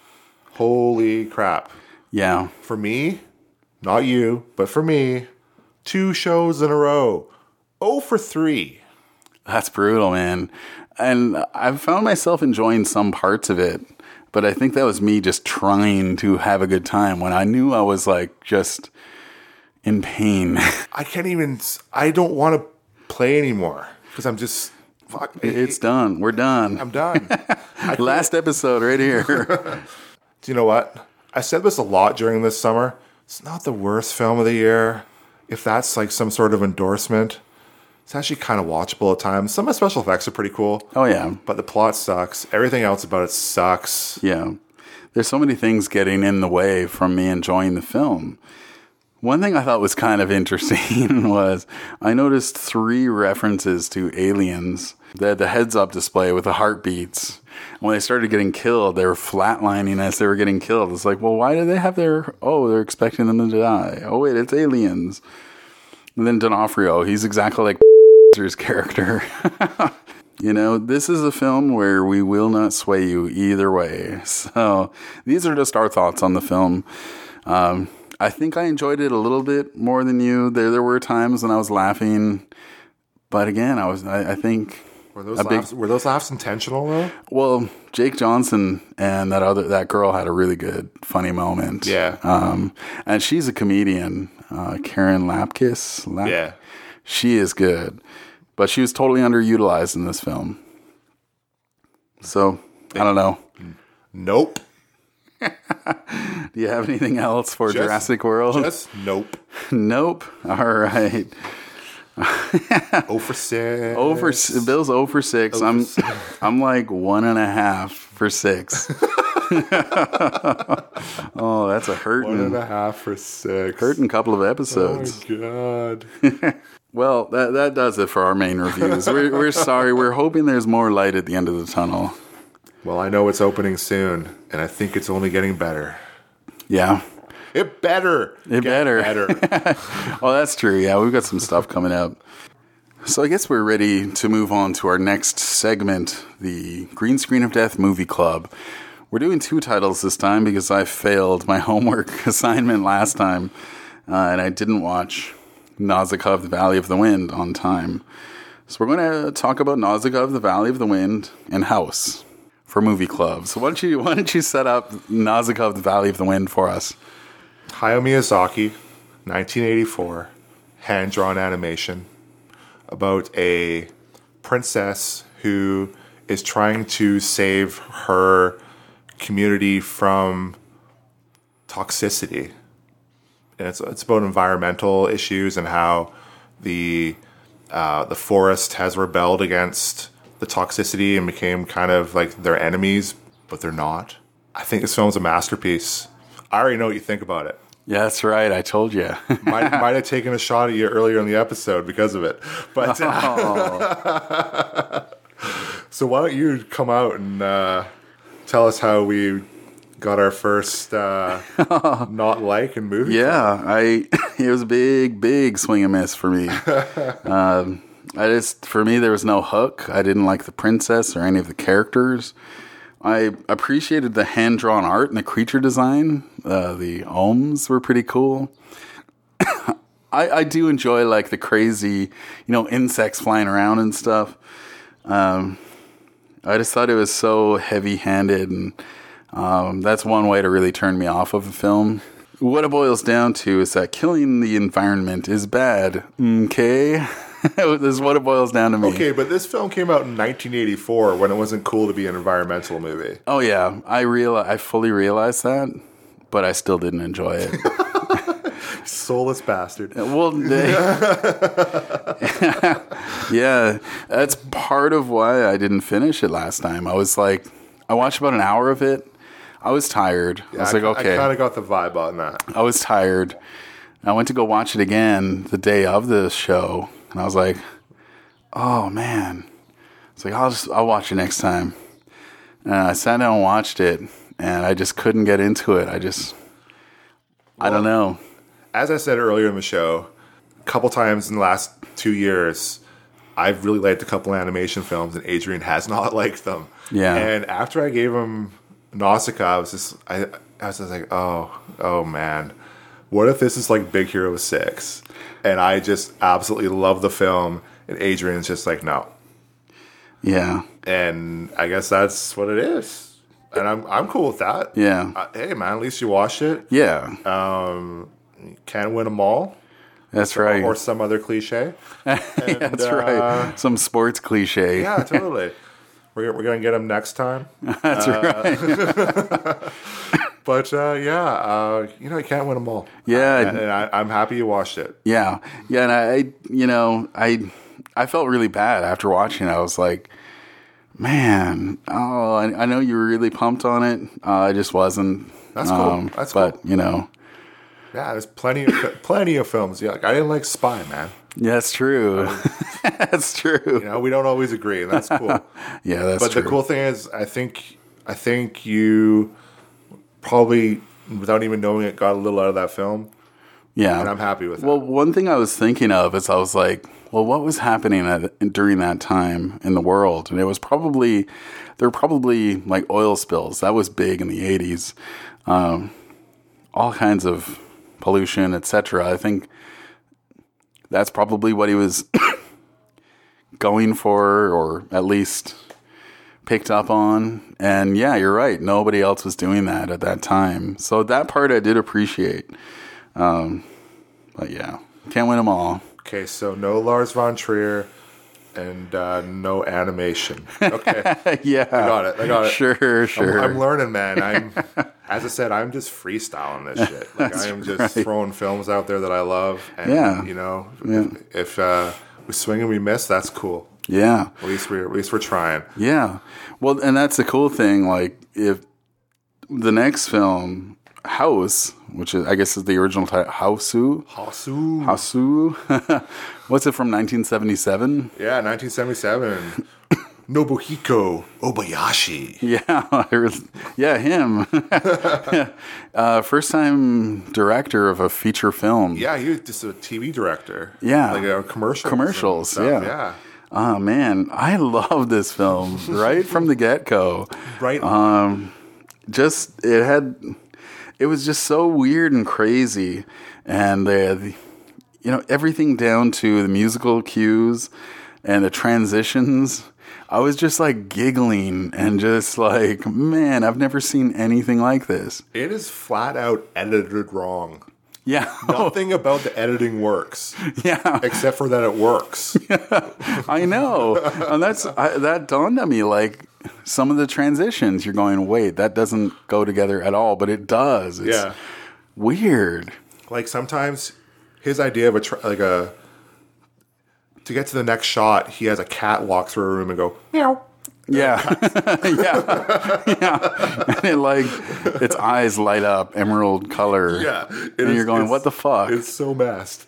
Holy crap. Yeah. For me, not you, but for me, two shows in a row. Oh for three. That's brutal, man. And I've found myself enjoying some parts of it, but I think that was me just trying to have a good time when I knew I was like just in pain. I can't even, I don't want to play anymore because I'm just, fuck. It's done. We're done. I'm done. Last episode right here. Do you know what? I said this a lot during this summer. It's not the worst film of the year. If that's like some sort of endorsement, It's actually kind of watchable at times. Some of the special effects are pretty cool. Oh, yeah. But the plot sucks. Everything else about it sucks. Yeah. There's so many things getting in the way from me enjoying the film. One thing I thought was kind of interesting was I noticed three references to aliens. They had the heads-up display with the heartbeats. When they started getting killed, they were flatlining as they were getting killed. It's like, well, why do they have their... Oh, they're expecting them to die. Oh, wait, it's aliens. And then D'Onofrio, he's exactly like his character. You know, this is a film where we will not sway you either way. So these are just our thoughts on the film. Um, I think I enjoyed it a little bit more than you. There there were times when I was laughing. But again, I was I, I think... Were those, laughs, big, were those laughs intentional, though? Well, Jake Johnson and that other that girl had a really good, funny moment. Yeah. Um, and she's a comedian, uh, Karen Lapkus. Lap- yeah. She is good. But she was totally underutilized in this film. So, I don't know. Nope. Do you have anything else for just, Jurassic World? Just nope. Nope. All right. oh for six. Oh for, Bill's oh for six. Oh I'm for six. I'm like one and a half for six. Oh, that's a hurting. One and a half for six. Hurting couple of episodes. Oh my god. Well, that that does it for our main reviews. We're we're sorry. We're hoping there's more light at the end of the tunnel. Well, I know it's opening soon, and I think it's only getting better. Yeah. It better. It get better. better. Oh, that's true. Yeah, we've got some stuff coming up. So I guess we're ready to move on to our next segment, the Green Screen of Death Movie Club. We're doing two titles this time because I failed my homework assignment last time, uh, and I didn't watch Nausicaa of the Valley of the Wind on time. So we're going to talk about Nausicaa of the Valley of the Wind and House for Movie Club. So why don't you why don't you set up Nausicaa of the Valley of the Wind for us? Hayao Miyazaki, nineteen eighty-four, hand-drawn animation about a princess who is trying to save her community from toxicity. And it's it's about environmental issues and how the uh, the forest has rebelled against the toxicity and became kind of like their enemies, but they're not. I think this film's a masterpiece. I already know what you think about it. Yeah, that's right. I told you. might might have taken a shot at you earlier in the episode because of it. But oh. So why don't you come out and uh, tell us how we got our first uh, not like in movie? Yeah, I it was a big, big swing and miss for me. um, I just for me there was no hook. I didn't like the princess or any of the characters. I appreciated the hand-drawn art and the creature design. Uh, the ohms were pretty cool. I, I do enjoy like the crazy, you know, insects flying around and stuff. Um, I just thought it was so heavy-handed, and um, that's one way to really turn me off of a film. What it boils down to is that killing the environment is bad. Okay? This is what it boils down to me. Okay, but this film came out in nineteen eighty-four when it wasn't cool to be an environmental movie. Oh yeah, I real I fully realized that, but I still didn't enjoy it. Soulless bastard. Well, they, yeah, that's part of why I didn't finish it last time. I was like, I watched about an hour of it. I was tired. Yeah, I was I, like, okay. I kind of got the vibe on that. I was tired. I went to go watch it again the day of the show. And I was like, oh, man. It's like, I'll just, I'll watch it next time. And I sat down and watched it, and I just couldn't get into it. I just, well, I don't know. As I said earlier in the show, a couple times in the last two years, I've really liked a couple animation films, and Adrian has not liked them. Yeah. And after I gave him Nausicaa, I was just, I, I was just like, oh, oh, man. What if this is like Big Hero six? And I just absolutely love the film, and Adrian's just like, no. Yeah. And I guess that's what it is. And I'm I'm cool with that. Yeah. Uh, hey, man, at least you watched it. Yeah. Um, can't win them all. That's right. Or some other cliche. And, that's uh, right. Some sports cliche. Yeah, totally. We're, we're going to get them next time. That's uh, right. But, uh, yeah, uh, you know, you can't win them all. Yeah. And, and I, I'm happy you watched it. Yeah. Yeah, and I, you know, I I felt really bad after watching it. I was like, man, oh, I, I know you were really pumped on it. Uh, I just wasn't. That's cool. Um, That's but, cool. you know. Yeah, there's plenty of plenty of films. Yeah, like, I didn't like Spy, man. Yeah, that's true. That's true. You know, we don't always agree, and that's cool. Yeah, that's but true. the cool thing is, I think, I think you probably, without even knowing it, got a little out of that film. Yeah, and I'm happy with it. Well, one thing I was thinking of is I was like, well, what was happening at, during that time in the world? And it was probably, there were probably like oil spills. That was big in the eighties. Um, all kinds of pollution, et cetera. I think that's probably what he was going for, or at least picked up on. And yeah, you're right. Nobody else was doing that at that time. So that part I did appreciate. Um, but yeah, can't win them all. Okay, so no Lars von Trier and uh, no animation. Okay, yeah, I got it. I got it. Sure, sure. I'm, I'm learning, man. I'm, as I said, I'm just freestyling this shit. Like I am just right. throwing films out there that I love. And, Yeah. you know, Yeah. if, if uh, we swing and we miss, that's cool. Yeah. At least we're at least we're trying. Yeah. Well, and that's the cool thing. Like, if the next film, House, which is, I guess is the original title, Hausu? Hausu. Hausu. What's it, from nineteen seventy-seven? Yeah, nineteen seventy-seven. Nobuhiko Obayashi. Yeah, there was- yeah, him. uh, first time director of a feature film. Yeah, he was just a T V director. Yeah. Like uh, commercials. Commercials, and stuff. yeah. Yeah. Oh, man, I love this film right from the get-go. Right. Um, just, it had, it was just so weird and crazy. And the, the, you know, everything down to the musical cues and the transitions. I was just like giggling and just like, man, I've never seen anything like this. It is flat out edited wrong. Yeah. Nothing about the editing works. Yeah. Except for that it works. I know. And that's I, that dawned on me, like some of the transitions you're going, wait, that doesn't go together at all, but it does. It's Yeah. weird. Like sometimes his idea of a tra- like a to get to the next shot, he has a cat walk through a room and go meow. Yeah. yeah. Yeah. And it like its eyes light up emerald color. Yeah. And It is- you're going, it's- what the fuck? It's so messed.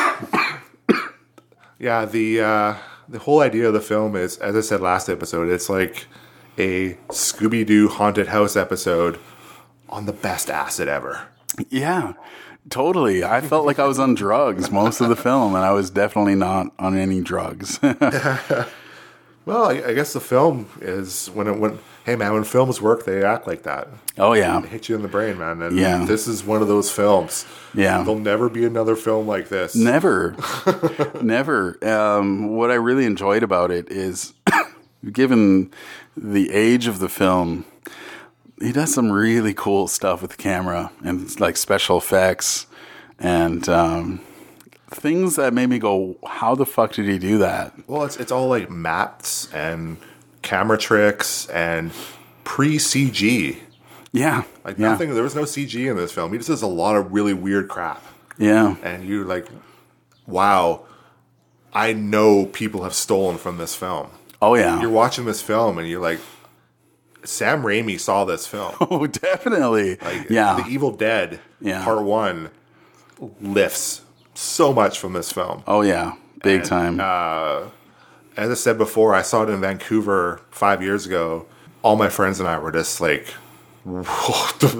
Yeah, the uh, the whole idea of the film is, as I said last episode, it's like a Scooby-Doo haunted house episode on the best acid ever. Yeah. Totally. I felt like I was on drugs most of the film, and I was definitely not on any drugs. Well, I, I guess the film is when it when hey man, when films work, they act like that. Oh yeah, they hit you in the brain, man. And Yeah. this is one of those films. Yeah. There'll never be another film like this. Never. Never. Um, what I really enjoyed about it is, given the age of the film, he does some really cool stuff with the camera and like special effects and um, things that made me go, how the fuck did he do that? Well, it's it's all like mattes and camera tricks and pre-C G. Yeah. Like yeah. nothing. There was no C G in this film. He just does a lot of really weird crap. Yeah. And you're like, wow, I know people have stolen from this film. Oh yeah. You're watching this film and you're like, Sam Raimi saw this film. Oh, definitely. Like, yeah. The Evil Dead Yeah. Part One lifts so much from this film. Oh yeah, big And, time. Uh, as I said before, I saw it in Vancouver five years ago. All my friends and I were just like, what the,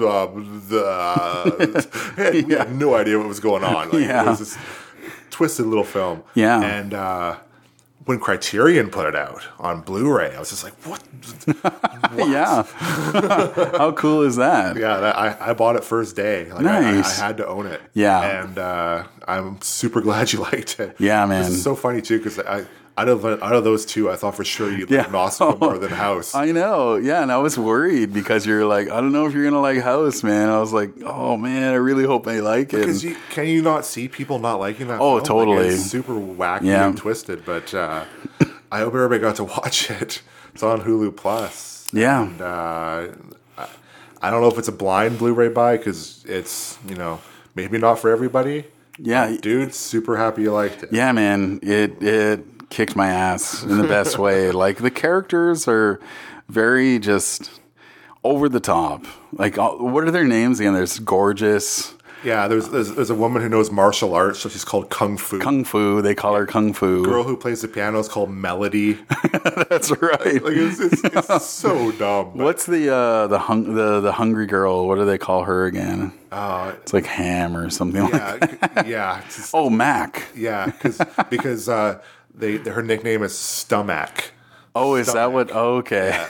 the, we had no idea what was going on. Like, Yeah. It was this twisted little film. Yeah. And uh, when Criterion put it out on Blu-ray, I was just like, what? Yeah. How cool is that? Yeah, that, I, I bought it first day. Like, Nice. I, I had to own it. Yeah. And uh, I'm super glad you liked it. Yeah, man. This is so funny, too, because I... Out of out of those two, I thought for sure you'd Yeah. like Nausicaa more than House. I know, yeah, and I was worried because you're like, I don't know if you're gonna like House, man. I was like, oh man, I really hope I like it. Because you, can you not see people not liking that? Oh, film? totally. Like, it's super wacky Yeah. and twisted, but uh, I hope everybody got to watch it. It's on Hulu Plus. Yeah. And, uh, I, I don't know if it's a blind Blu-ray buy because it's, you know, maybe not for everybody. Yeah, dude, super happy you liked it. Yeah, man, it it kicked my ass in the best way. Like, the characters are very just over the top. Like, uh, what are their names again? There's Gorgeous. Yeah, there's, there's there's a woman who knows martial arts, so she's called Kung Fu. Kung Fu, they call her Kung Fu. The girl who plays the piano is called Melody. That's right. Like, it's, it's, it's so dumb. But. What's the uh, the, hung, the the hungry girl? What do they call her again? Uh, it's like Ham or something yeah, like that. Yeah. Just, oh, Mac. Yeah, cause, because uh, they her nickname is Stomach. Oh, is Stomach. that what? Oh, okay. Yeah.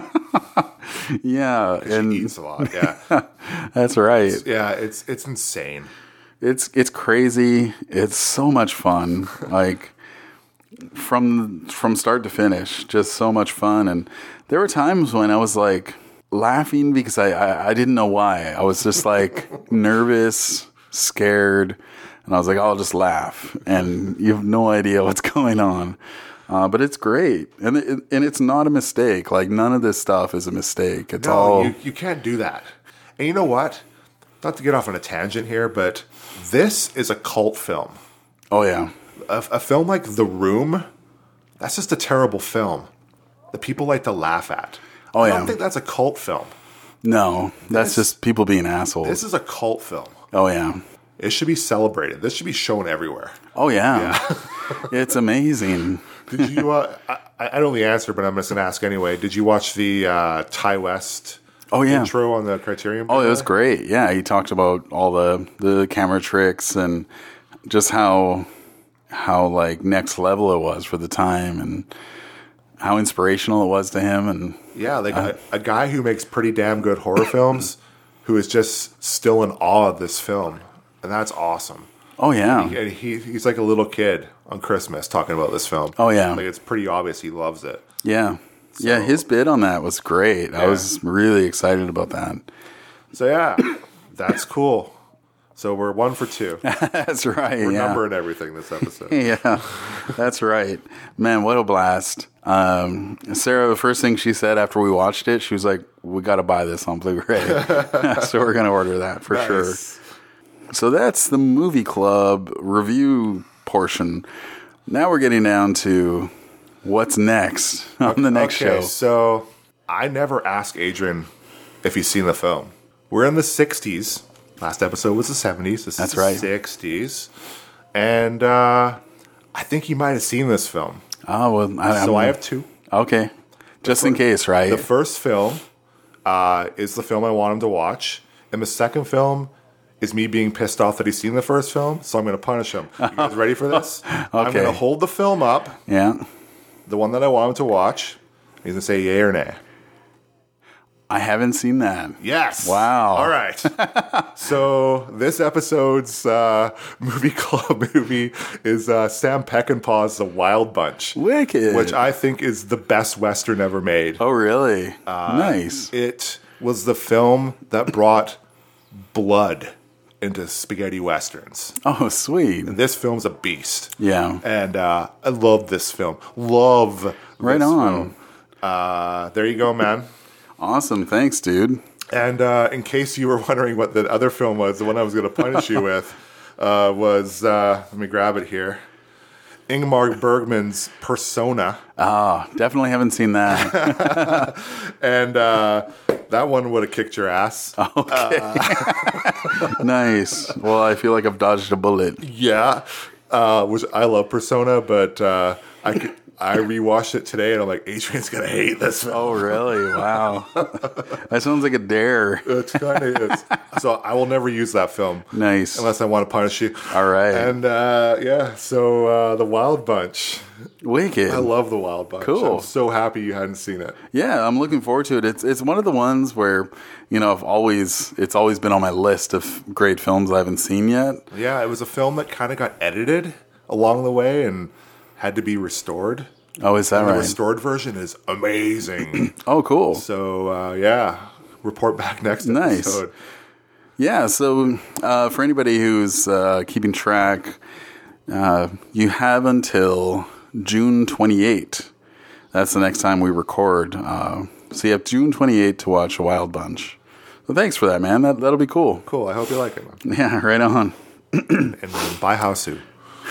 Yeah, and she eats a lot. Yeah, that's right. It's, yeah, it's it's insane. It's it's crazy. It's so much fun. Like from from start to finish, just so much fun. And there were times when I was like laughing because I I, I didn't know why. I was just like nervous, scared, and I was like, I'll just laugh, and you have no idea what's going on. Uh, but it's great, and it, and it's not a mistake. Like, none of this stuff is a mistake. It's no, all you, you can't do that. And you know what? Not to get off on a tangent here, but this is a cult film. Oh yeah, a, a film like The Room. That's just a terrible film that people like to laugh at. Oh I yeah, don't think that's a cult film. No, that's this, just people being assholes. This is a cult film. Oh yeah, it should be celebrated. This should be shown everywhere. Oh yeah, yeah. It's amazing. Did you? Uh, I, I know the answer, but I'm just going to ask anyway. Did you watch the uh, Ty West? Oh yeah, intro on the Criterion? Oh, it was great. Yeah, he talked about all the the camera tricks and just how how like next level it was for the time and how inspirational it was to him. And yeah, like uh, a, a guy who makes pretty damn good horror films, who is just still in awe of this film, and that's awesome. Oh yeah, and he, and he he's like a little kid on Christmas talking about this film. Oh yeah, like it's pretty obvious he loves it. Yeah, so, yeah, his bid on that was great. Yeah. I was really excited about that. So yeah, that's cool. So we're one for two. That's right. We're yeah. numbering everything this episode. Yeah, that's right. Man, what a blast. Um, Sarah, the first thing she said after we watched it, she was like, we got to buy this on Blu-ray. So we're going to order that for nice. Sure. So that's the movie club review portion. Now we're getting down to what's next on okay, the next okay, show. So I never ask Adrian if he's seen the film. We're in the sixties. Last episode was the seventies. This that's is right. the sixties. And uh, I think he might have seen this film. Oh, well. I, so I'm, I have two. Okay. Just the in fir- case, right? The first film uh, is the film I want him to watch. And the second film is me being pissed off that he's seen the first film, so I'm going to punish him. You guys ready for this? Okay. I'm going to hold the film up. Yeah. The one that I want him to watch. He's going to say yay or nay. I haven't seen that. Yes. Wow. All right. So this episode's uh, movie club movie is uh, Sam Peckinpah's The Wild Bunch. Wicked. Which I think is the best Western ever made. Oh, really? Uh, nice. It was the film that brought blood into spaghetti westerns. Oh, sweet. And this film's a beast. Yeah. And uh, I love this film. Love right this on. film. Uh, there you go, man. Awesome. Thanks, dude. And uh, in case you were wondering what the other film was, the one I was going to punish you with uh, was, uh, let me grab it here, Ingmar Bergman's Persona. Ah, oh, definitely haven't seen that. And uh, that one would have kicked your ass. Okay. Uh, nice. Well, I feel like I've dodged a bullet. Yeah. Uh, which I love Persona, but uh, I could, I rewatched it today, and I'm like, Adrian's gonna hate this film. Oh, really? Wow. That sounds like a dare. It kind of is. So I will never use that film. Nice. Unless I want to punish you. All right. And uh, yeah, so uh, The Wild Bunch. Wicked. I love The Wild Bunch. Cool. I'm so happy you hadn't seen it. Yeah, I'm looking forward to it. It's it's one of the ones where, you know, I've always it's always been on my list of great films I haven't seen yet. Yeah, it was a film that kind of got edited along the way and had to be restored. Oh, is that and right? The restored version is amazing. Oh, cool. So, uh, yeah, report back next nice. episode. Yeah, so uh, for anybody who's uh, keeping track, uh, you have until June twenty-eighth. That's the next time we record. Uh, so you have June twenty-eighth to watch A Wild Bunch. So thanks for that, man. That, that'll be cool. Cool. I hope you like it, man. Yeah, right on. And then buy Hausu.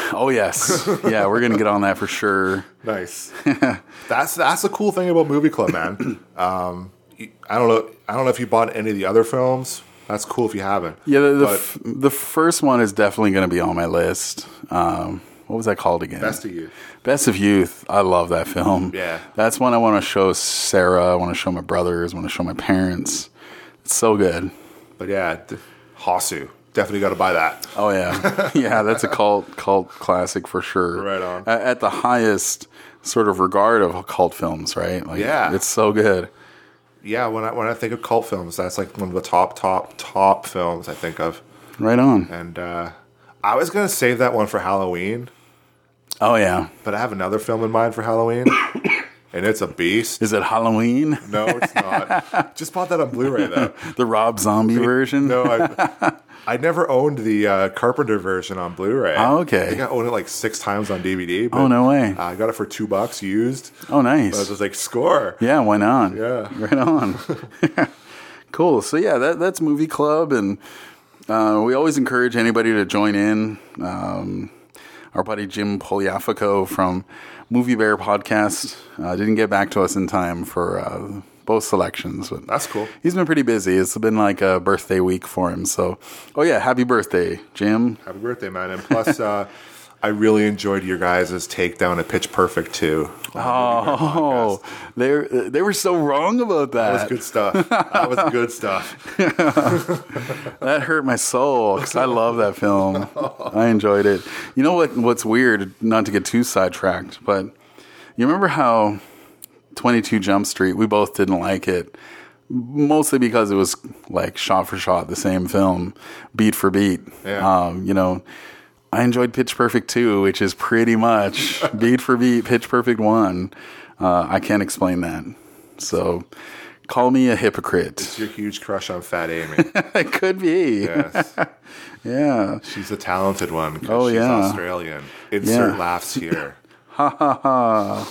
Oh yes, yeah, we're gonna get on that for sure. Nice. that's that's the cool thing about Movie Club, man. Um, I don't know. I don't know if you bought any of the other films. That's cool if you haven't. Yeah, the the, But f- the first one is definitely gonna be on my list. Um, what was that called again? Best of Youth. Best of Youth. I love that film. Yeah. That's one I want to show Sarah. I want to show my brothers. I want to show my parents. It's so good. But yeah, d- Hasu. Definitely got to buy that. Oh yeah, yeah. That's a cult cult classic for sure. Right on. At, at the highest sort of regard of cult films, right? Like, Yeah. it's so good. Yeah, when I when I think of cult films, that's like one of the top, top, top films I think of. Right on. And uh, I was gonna save that one for Halloween, Oh yeah. but I have another film in mind for Halloween, and it's a beast. Is it Halloween? No, it's not. Just bought that on Blu-ray though. The Rob Zombie version? No, I I never owned the uh, Carpenter version on Blu-ray. Oh, okay. I think I owned it like six times on D V D. But, Oh, no way. uh, I got it for two bucks used. Oh, nice. I was just like, score. Yeah, why not? Yeah. Right on. Cool. So yeah, that that's Movie Club, and uh, we always encourage anybody to join in. Um, our buddy Jim Poliafico from Movie Bear Podcast uh, didn't get back to us in time for uh, both selections, but That's cool. he's been pretty busy. It's been like a birthday week for him. So, oh yeah, happy birthday, Jim. Happy birthday, man. And plus, uh, I really enjoyed your guys' takedown at Pitch Perfect too. Oh, they they were so wrong about that. That was good stuff. That was good stuff. That hurt my soul because I love that film. I enjoyed it. You know what? What's weird? Not to get too sidetracked, but you remember how twenty-two Jump Street? We both didn't like it, mostly because it was like shot for shot the same film, beat for beat. Yeah. Um, you know, I enjoyed Pitch Perfect two, which is pretty much beat for beat Pitch Perfect one. Uh, I can't explain that. So call me a hypocrite. It's your huge crush on Fat Amy. It could be. Yes. Yeah. She's a talented one. 'cause Oh, she's yeah. Australian. Insert Yeah. laughs here. Ha ha ha.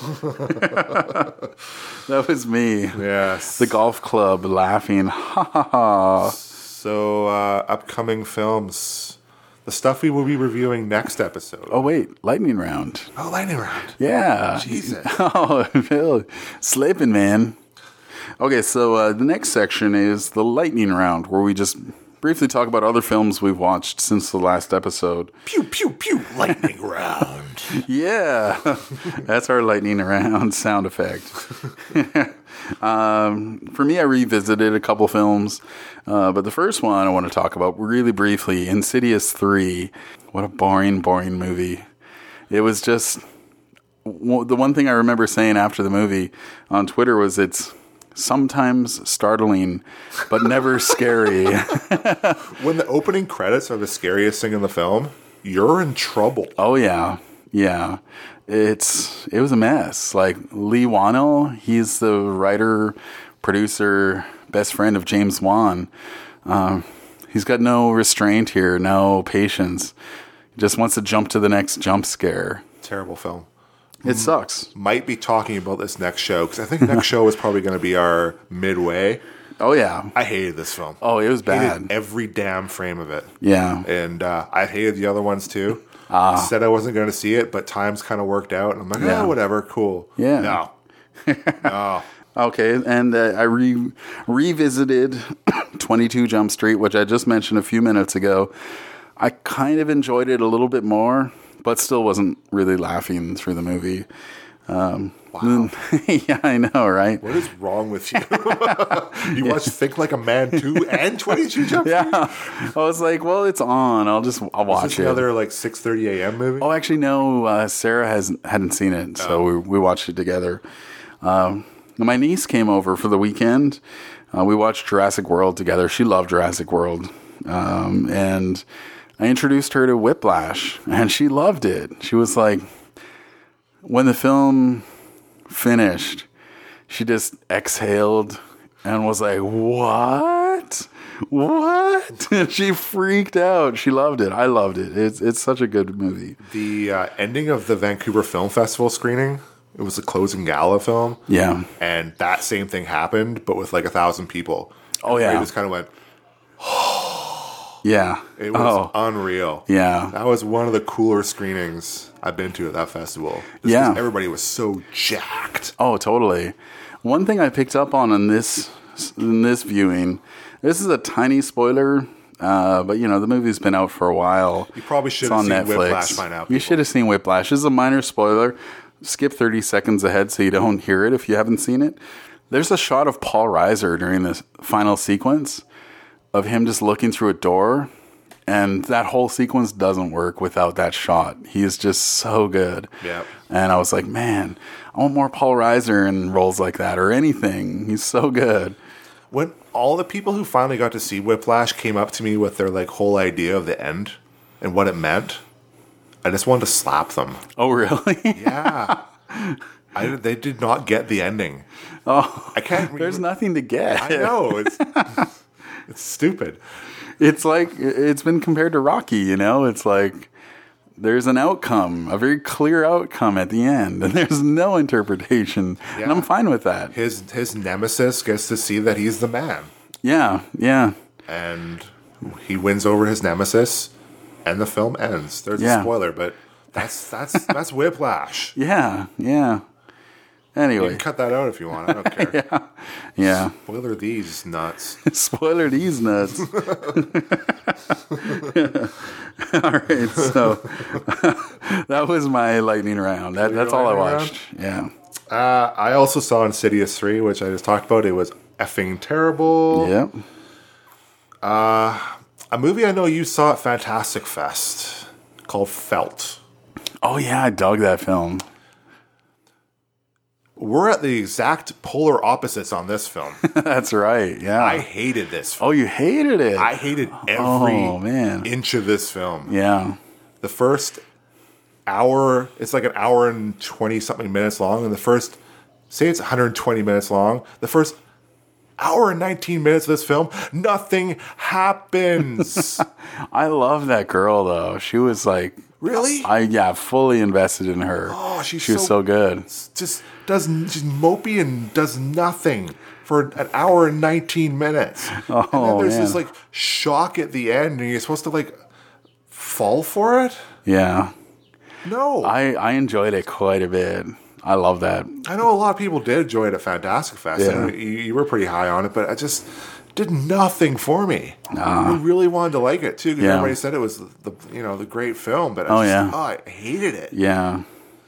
That was me. Yes. The golf club laughing. Ha ha ha. So, uh, upcoming films. The stuff we will be reviewing next episode. Oh, wait. Lightning round. Oh, lightning round. Yeah. Jesus. Oh, Phil. Sleeping, man. Okay, so uh, the next section is the lightning round, where we just briefly talk about other films we've watched since the last episode. Pew, pew, pew. Lightning round. Yeah. That's our lightning round sound effect. Um, for me, I revisited a couple films, uh, but the first one I want to talk about really briefly, Insidious three. What a boring, boring movie. It was just, w- the one thing I remember saying after the movie on Twitter was it's sometimes startling, but never scary. When the opening credits are the scariest thing in the film, you're in trouble. Oh yeah, yeah. It's it was a mess. Like Lee Whannell, he's the writer, producer, best friend of James Wan. Um, he's got no restraint here, no patience. He just wants to jump to the next jump scare. Terrible film. It sucks. Might be talking about this next show, because I think next show is probably going to be our midway. Oh yeah, I hated this film. Oh, it was bad. Hated every damn frame of it. Yeah. And uh, I hated the other ones too. Ah. Said I wasn't going to see it, but times kind of worked out. And I'm like, Yeah. oh, whatever, cool. Yeah. No. No. Okay, and uh, I re- revisited twenty-two Jump Street, which I just mentioned a few minutes ago. I kind of enjoyed it a little bit more, but still wasn't really laughing through the movie. Um, Wow. Yeah, I know, right? What is wrong with you? You watch Think Like a Man two and twenty-two Jump Street? Yeah, I was like, well, it's on. I'll just I'll Is watch this it. another like six thirty a.m. movie? Oh, actually, no. Uh, Sarah has hadn't seen it, so we we watched it together. Um, my niece came over for the weekend. Uh, we watched Jurassic World together. She loved Jurassic World, um, and I introduced her to Whiplash, and she loved it. She was like, when the film finished, she just exhaled and was like, "What? What?" She freaked out. She loved it. I loved it. It's it's such a good movie. The uh, ending of the Vancouver Film Festival screening, it was the closing gala film. Yeah. And that same thing happened, but with like a thousand people. Oh, yeah. It just kind of went, Yeah. It was Oh. unreal. Yeah. That was one of the cooler screenings I've been to at that festival. Just Yeah. 'cause everybody was so jacked. Oh, totally. One thing I picked up on in this in this viewing, this is a tiny spoiler, uh, but you know the movie's been out for a while. You probably should It's have on seen Netflix. Whiplash by now. You should have seen Whiplash. This is a minor spoiler. Skip thirty seconds ahead so you don't hear it if you haven't seen it. There's a shot of Paul Reiser during this final sequence of him just looking through a door, and that whole sequence doesn't work without that shot. He is just so good. Yeah. And I was like, man, I want more Paul Reiser in roles like that or anything. He's so good. When all the people who finally got to see Whiplash came up to me with their like whole idea of the end and what it meant, I just wanted to slap them. Oh, really? Yeah. I, they did not get the ending. Oh, I can't. There's nothing to get. I know. It's it's stupid. It's like it's been compared to Rocky. You know, it's like there's an outcome, a very clear outcome at the end, and there's no interpretation, Yeah. and I'm fine with that. His his nemesis gets to see that he's the man, Yeah, yeah, and he wins over his nemesis, and the film ends. There's Yeah. a spoiler, but that's that's that's Whiplash. yeah, yeah. You Anyway, can cut that out if you want. I don't care. yeah, yeah. Spoiler these nuts. Spoiler these nuts. All right, so that was my lightning round. That, that's all I watched. Yeah. Uh, I also saw Insidious three, which I just talked about. It was effing terrible. Yep. Uh, a movie I know you saw at Fantastic Fest called Felt. Oh yeah, I dug that film. We're at the exact polar opposites on this film. That's right. Yeah. I hated this film. Oh, you hated it. I hated every Oh, man. inch of this film. Yeah. The first hour, it's like an hour and twenty something minutes long. And the first, say it's one hundred twenty minutes long. The first hour and nineteen minutes of this film, nothing happens. I love that girl though. She was like, Really? I yeah, fully invested in her. Oh, she's she was so- so good. Just does she's mopey and does nothing for an hour and nineteen minutes. Oh, and then there's man. this like shock at the end, and you're supposed to like fall for it. Yeah. No, I I enjoyed it quite a bit. I love that. I know a lot of people did enjoy it at Fantastic Fest, Yeah. and you, you were pretty high on it, but I just did nothing for me. Nah. I really wanted to like it too, because Yeah. everybody said it was the you know the great film, but I Oh, just, yeah. oh, I hated it. Yeah.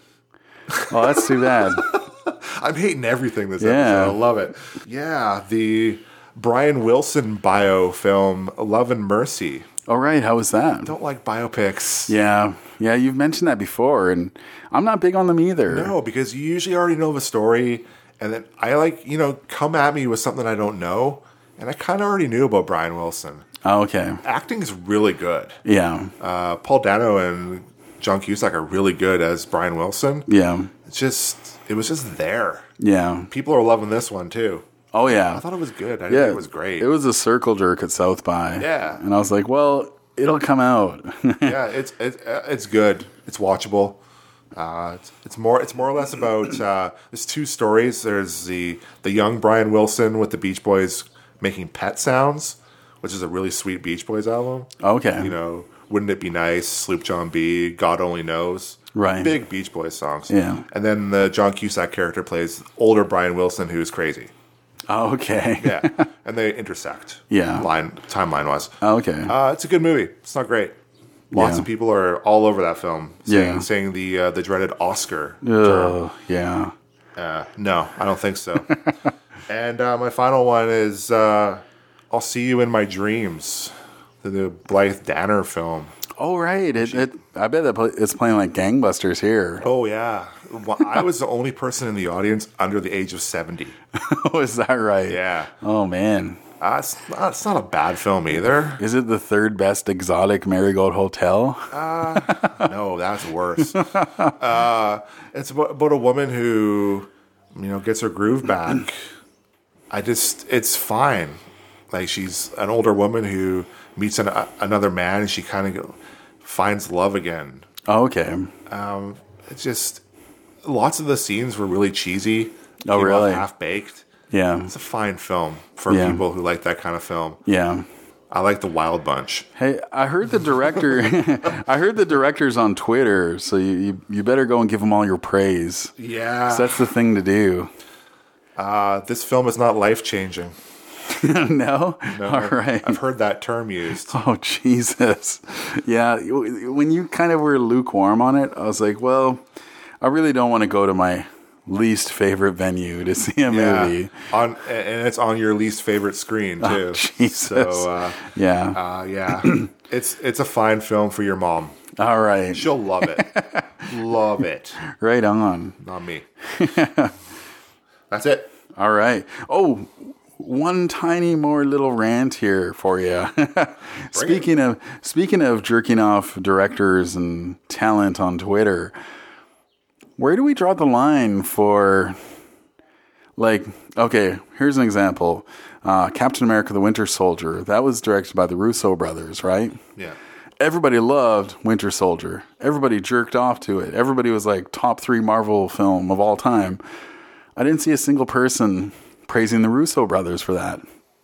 Oh, that's too bad. I'm hating everything this Yeah. episode. I love it. Yeah, the Brian Wilson bio film Love and Mercy. All right, how was that? Don't like biopics. Yeah. Yeah, you've mentioned that before, and I'm not big on them either. No, because you usually already know the story, and then I like, you know, come at me with something I don't know, and I kind of already knew about Brian Wilson. Oh, okay. Acting is really good. Yeah. Uh, Paul Dano and John Cusack are really good as Brian Wilson. Yeah. It's just, it was just there. Yeah. People are loving this one too. Oh, yeah. I thought it was good. I didn't Yeah. think it was great. It was a circle jerk at South by. Yeah. And I was like, well, it'll come out. yeah, it's it's it's good. It's watchable. Uh, it's, it's more it's more or less about uh, there's two stories. There's the the young Brian Wilson with the Beach Boys making Pet Sounds, which is a really sweet Beach Boys album. Okay. You know, Wouldn't It Be Nice, Sloop John B, God Only Knows. Right. Big Beach Boys songs. Yeah. And then the John Cusack character plays older Brian Wilson who's crazy. Oh, okay. Yeah. And they intersect. Yeah. Line timeline wise. Oh, okay. Uh, it's a good movie. It's not great. Lots Yeah. of people are all over that film, saying, Yeah. saying the uh, the dreaded Oscar Ugh, term. yeah. Uh, no, I don't think so. And uh, my final one is uh, I'll See You in My Dreams, the new Blythe Danner film. Oh, right. It, it, I bet that pl- it's playing like gangbusters here. Oh, yeah. Well, I was the only person in the audience under the age of seventy. Oh, is that right? Yeah. Oh, man. Uh, it's, not, it's not a bad film either. Is it the third best exotic Marigold Hotel? Uh, no, that's worse. Uh, it's about, about a woman who, you know, gets her groove back. I just, it's fine. Like, she's an older woman who meets an, a, another man, and she kind of finds love again. Oh, okay. Um, it's just, lots of the scenes were really cheesy. Oh, really? Half baked. Yeah. It's a fine film for Yeah. people who like that kind of film. Yeah. I like the Wild Bunch. Hey, I heard the director. I heard the director's on Twitter, so you, you you better go and give him all your praise. Yeah, 'Cause that's the thing to do. Uh, this film is not life changing. no? No, All right. I've heard that term used. Oh, Jesus. Yeah, when you kind of were lukewarm on it, I was like, well, I really don't want to go to my least favorite venue to see a Yeah. movie. On and it's on your least favorite screen too. Oh, Jesus. So uh, Yeah. uh, yeah, it's it's a fine film for your mom. All right. She'll love it. Love it. Right on. Not me. That's it. All right. Oh, one tiny more little rant here for you. speaking of speaking of jerking off directors and talent on Twitter, where do we draw the line for, like, okay, here's an example. Uh, Captain America: The Winter Soldier. That was directed by the Russo brothers, right? Yeah. Everybody loved Winter Soldier. Everybody jerked off to it. Everybody was like top three Marvel film of all time. I didn't see a single person praising the Russo brothers for that.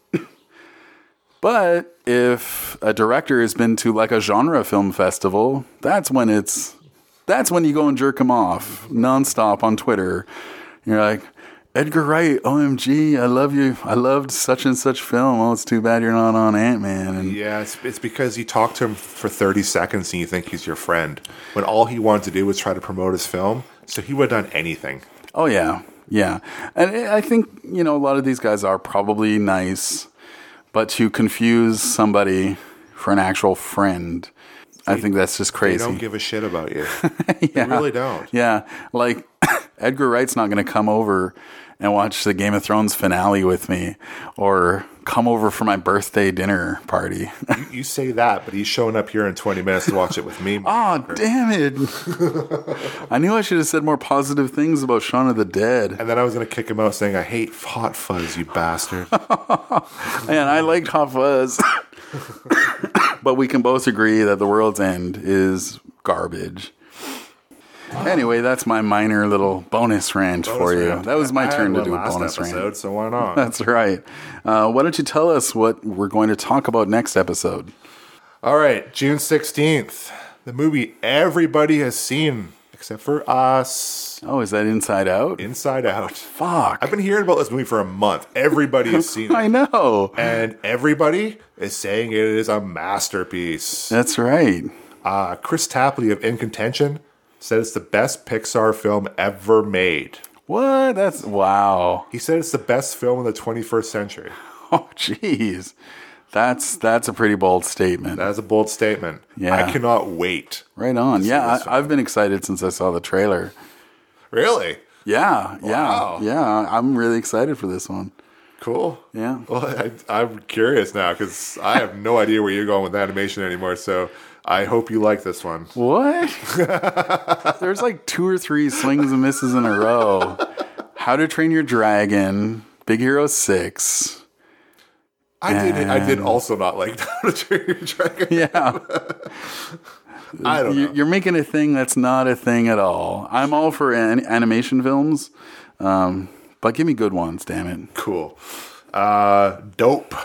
But if a director has been to like a genre film festival, that's when it's that's when you go and jerk them off nonstop on Twitter. You're like, Edgar Wright, O M G, I love you. I loved such and such film. Oh, it's too bad you're not on Ant-Man. And Yeah, it's, it's because you talk to him for thirty seconds and you think he's your friend, when all he wanted to do was try to promote his film. So he would have done anything. Oh, yeah. Yeah. And I think, you know, a lot of these guys are probably nice, but to confuse somebody for an actual friend, I think that's just crazy. They don't give a shit about you. Yeah. They really don't. Yeah. Like, Edgar Wright's not going to come over and watch the Game of Thrones finale with me or come over for my birthday dinner party. you, you say that, but he's showing up here in twenty minutes to watch it with me. Oh, damn it. I knew I should have said more positive things about Shaun of the Dead. And then I was going to kick him out saying, I hate Hot Fuzz, you bastard. Man, I liked Hot Fuzz. But we can both agree that The World's End is garbage. Anyway, that's my minor little bonus rant Bonus for you. rant. That was my I had turn to one do a last bonus episode, rant. so why not? That's right. Uh, why don't you tell us what we're going to talk about next episode? All right, June sixteenth. The movie everybody has seen, except for us. Oh, is that Inside Out? Inside Out. Fuck. I've been hearing about this movie for a month. Everybody has seen it. I know. And everybody is saying it is a masterpiece. That's right. Uh, Chris Tapley of In Contention said it's the best Pixar film ever made. What? That's, wow. He said it's the best film in the twenty-first century. Oh, jeez. That's that's a pretty bold statement. That is a bold statement. Yeah. I cannot wait. Right on. Yeah, I, I've been excited since I saw the trailer. Really? Yeah, Wow. yeah, yeah. I'm really excited for this one. Cool. Yeah. Well, I, I'm curious now because I have no idea where you're going with animation anymore. So I hope you like this one. What? There's like two or three swings and misses in a row. How to Train Your Dragon, Big Hero six. I did. I did also not like How to Train Your Dragon. Yeah. I don't know. You're making a thing that's not a thing at all. I'm all for an- animation films, um, but give me good ones, damn it. Cool. Uh, Dope.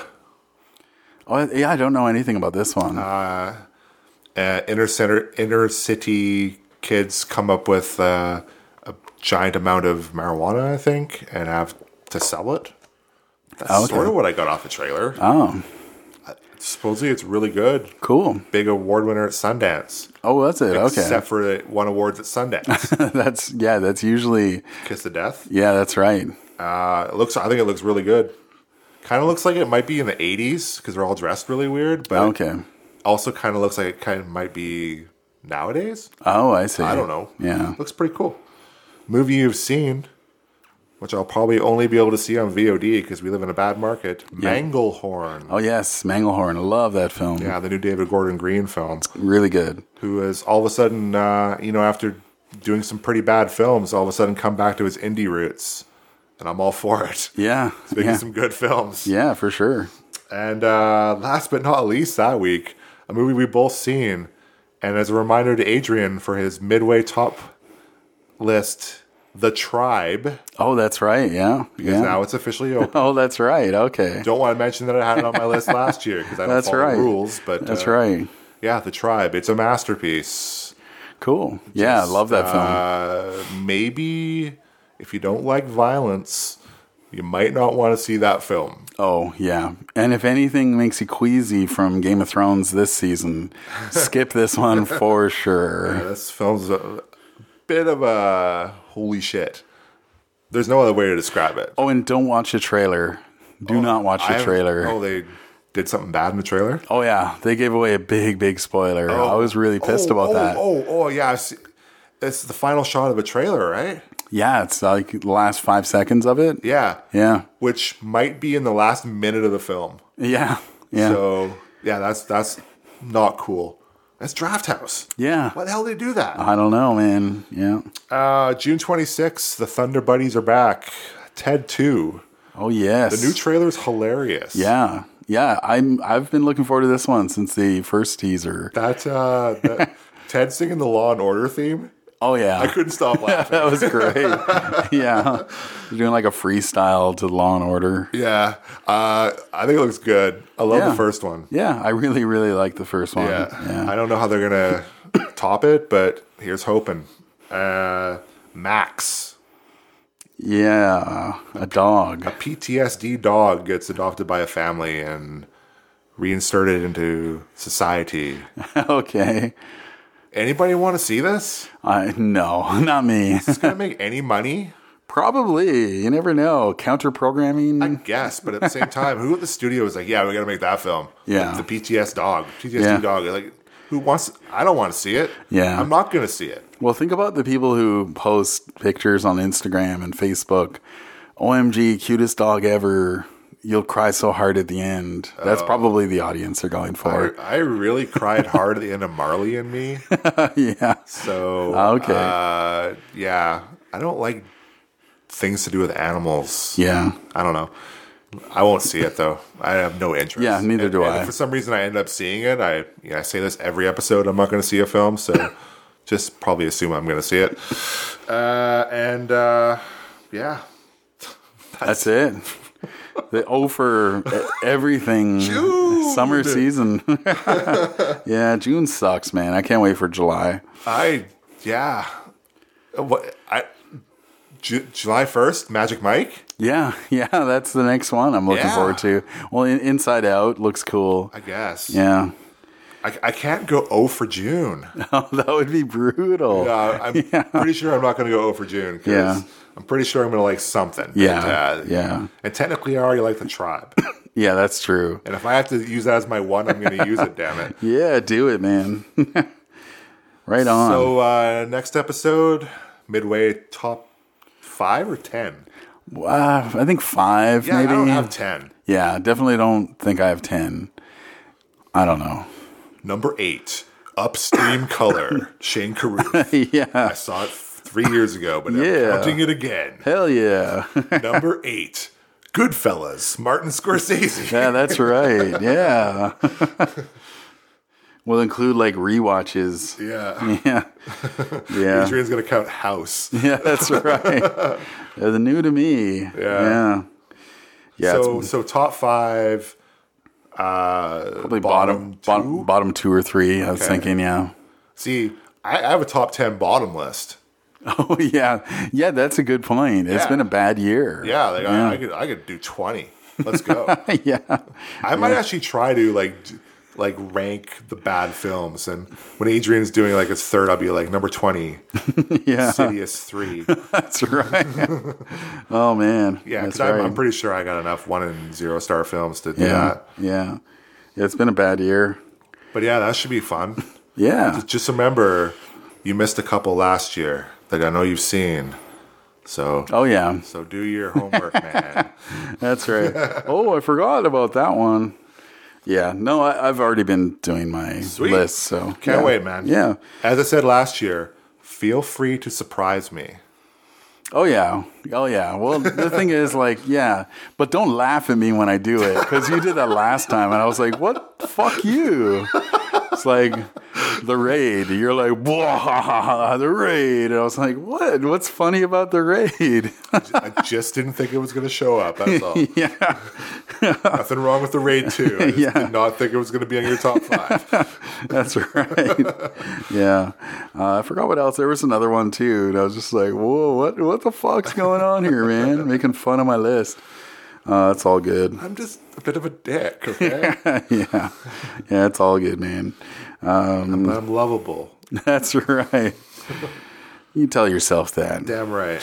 Oh, yeah, I don't know anything about this one. Uh, uh, inner center, inner city kids come up with uh, a giant amount of marijuana, I think, and have to sell it. That's Oh, okay. sort of what I got off the trailer. Oh, Supposedly it's really good. cool. Big award winner at Sundance. Oh, that's it. Okay. Except for it won awards at Sundance. That's, yeah, that's usually, Kiss of Death. yeah, that's right. Uh, it looks. I think it looks really good. Kind of looks like it might be in the eighties because they're all dressed really weird. But Okay. also kind of looks like it kind of might be nowadays. Oh, I see. I don't know. Yeah. Looks pretty cool. Movie you've seen, which I'll probably only be able to see on V O D because we live in a bad market. Yeah. Manglehorn. Oh, yes, Manglehorn. I love that film. Yeah, the new David Gordon Green film. Really good. Who has all of a sudden, uh, you know, after doing some pretty bad films, all of a sudden come back to his indie roots. And I'm all for it. Yeah. He's making yeah. some good films. Yeah, for sure. And uh, last but not least that week, a movie we both seen. And as a reminder to Adrian for his midway top list, The Tribe. Oh, that's right. Yeah. Yeah. Now it's officially open. Oh, that's right. Okay. Don't want to mention that I had it on my list last year because I don't That's follow right. the rules. But That's uh, right. Yeah, The Tribe. It's a masterpiece. Cool. Yeah, I love that film. Uh, maybe if you don't like violence, you might not want to see that film. Oh, yeah. And if anything makes you queasy from Game of Thrones this season, skip this one for sure. Yeah, this film's a bit of a holy shit. There's no other way to describe it. Oh, and don't watch the trailer. Do Oh, not watch I the haven't- trailer. Oh, they did something bad in the trailer? Oh, yeah. They gave away a big, big spoiler. I was really pissed oh, about oh, that. Oh, oh, yeah. I've seen, it's the final shot of a trailer, right? Yeah, it's like the last five seconds of it. Yeah. Yeah. Which might be in the last minute of the film. Yeah. Yeah. So, yeah, that's that's not cool. That's Draft House. Yeah. Why the hell did they do that? I don't know, man. Yeah. Uh, June twenty-sixth, the Thunder Buddies are back. Ted two. Oh, yes. The new trailer's hilarious. Yeah. Yeah. I'm, I've been looking forward to this one since the first teaser. That, uh, that Ted singing the Law and Order theme. Oh, yeah. I couldn't stop laughing. That was great. Yeah. You're doing like a freestyle to Law and Order. Yeah. Uh, I think it looks good. I love Yeah. the first one. Yeah. I really, really like the first one. Yeah. Yeah. I don't know how they're going to top it, but here's hoping. Uh, Max. Yeah. A dog. A P T S D dog gets adopted by a family and reinserted into society. Okay. Anybody want to see this? I no, not me. Is this going to make any money? Probably. You never know. Counter programming. I guess, but at the same time, who at the studio is like, yeah, we got to make that film? Yeah. The P T S dog. P T S D Yeah. dog. Like, who wants, I don't want to see it. Yeah. I'm not going to see it. Well, think about the people who post pictures on Instagram and Facebook. O M G, cutest dog ever. You'll cry so hard at the end. That's Oh. probably the audience they're going for. I, I really cried hard at the end of Marley and Me. Yeah. So, Okay. uh, yeah, I don't like things to do with animals. Yeah. I don't know. I won't see it though. I have no interest. Yeah, neither And- do and I. if for some reason I end up seeing it, I yeah, I say this every episode. I'm not going to see a film, so just probably assume I'm going to see it. Uh, and uh, yeah, That's it. The O for everything summer season. Yeah, June sucks, man. I can't wait for July. I yeah. What I Ju- July first, Magic Mike. Yeah, yeah, that's the next one I'm looking Yeah. forward to. Well, in, Inside Out looks cool. I guess. Yeah. I, I can't go O for June. Oh, that would be brutal. Uh, I'm Yeah. pretty sure I'm not going to go O for June. 'Cause Yeah. I'm pretty sure I'm going to like something. Yeah, And, uh, yeah. And technically, I already like The Tribe. Yeah, that's true. And if I have to use that as my one, I'm going to use it, damn it. Yeah, do it, man. Right on. So, uh, next episode, midway top five or ten? Uh, I think five, Yeah, maybe. I don't have ten. Yeah, definitely don't think I have ten. I don't know. Number eight, Upstream Color, Shane Carruth. Yeah. I saw it three years ago, but Yeah. I'm counting it again. Hell yeah. Number eight, Goodfellas, Martin Scorsese. Yeah, that's right. Yeah. We'll include like rewatches. Yeah. Yeah. Yeah. Adrian's going to count House. Yeah, that's right. They're new to me. Yeah. Yeah. Yeah, so, it's so top five. Uh, probably bottom, bottom, bottom two or three. I was Okay. thinking, yeah. See, I, I have a top ten bottom list. Oh yeah, yeah. That's a good point. It's Yeah. been a bad year. Yeah, like Yeah. I, I could I could do twenty. Let's go. Yeah. I might Yeah. actually try to like d- like rank the bad films, and when Adrian's doing like his third, I'll be like number twenty. Yeah. Sidious three. That's right. Oh man. Yeah, that's because I'm, right. I'm pretty sure I got enough one and zero star films to do Yeah. that. Yeah. Yeah. It's been a bad year. But yeah, that should be fun. Yeah. Just, just remember, you missed a couple last year that I know you've seen. So Oh yeah. so do your homework, man. That's right. Oh, I forgot about that one. Yeah. No, I, I've already been doing my Sweet. list. So Can't yeah. wait, man. Yeah. As I said last year, feel free to surprise me. Oh yeah. Oh yeah. Well, the thing is, like, yeah, but don't laugh at me when I do it because you did that last time, and I was like, "What? Fuck you!" It's like, The Raid. You're like, whoa, The Raid. And I was like, what? What's funny about The Raid? I just didn't think it was going to show up. That's all. Yeah. Nothing wrong with The Raid two. I just Yeah. did not think it was going to be on your top five. That's right. Yeah. Uh, I forgot what else. There was another one too. And I was just like, whoa, what, what the fuck's going on here, man? Making fun of my list. Uh, it's all good. I'm just a bit of a dick, okay? yeah. Yeah, it's all good, man. Um, I'm, I'm lovable. That's right. You tell yourself that. Damn right.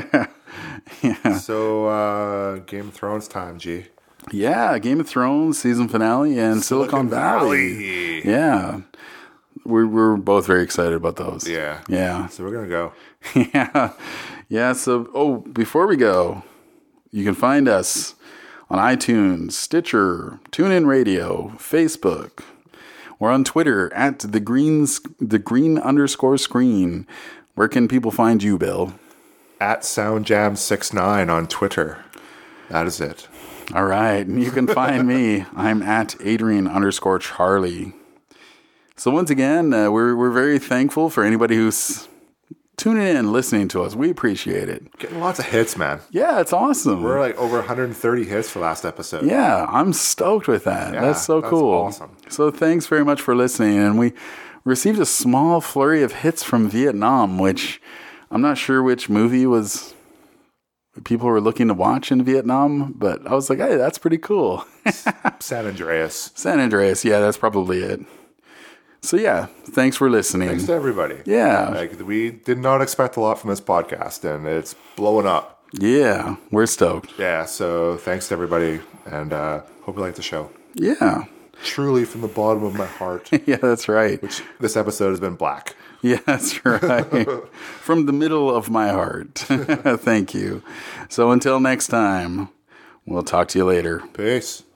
Yeah. So, uh, Game of Thrones time, G. Yeah, Game of Thrones season finale and Silicon, Silicon Valley. Valley. Yeah. We're, we're both very excited about those. Yeah. Yeah. So we're going to go. Yeah. Yeah. So, oh, before we go, you can find us on iTunes, Stitcher, TuneIn Radio, Facebook. We're on Twitter at the green, the green underscore screen. Where can people find you, Bill? At SoundJam sixty-nine on Twitter. That is it. All right. You can find me. I'm at Adrian underscore Charlie. So once again, uh, we're we're very thankful for anybody who's tuning in, listening to us. We appreciate it. Getting lots of hits, man. Yeah, it's awesome. We're like over one hundred thirty hits for last episode. Yeah, I'm stoked with that. Yeah, that's so that's cool. awesome. So thanks very much for listening. And we received a small flurry of hits from Vietnam, which I'm not sure which movie was people were looking to watch in Vietnam, but I was like, hey, that's pretty cool. San Andreas. San Andreas, yeah, that's probably it. So yeah, thanks for listening. Thanks to everybody. Yeah. Like, we did not expect a lot from this podcast, and it's blowing up. Yeah, we're stoked. Yeah, so thanks to everybody, and uh, hope you like the show. Yeah. Truly from the bottom of my heart. Yeah, that's right. Which this episode has been black. Yeah, that's right. From the middle of my heart. Thank you. So until next time, we'll talk to you later. Peace.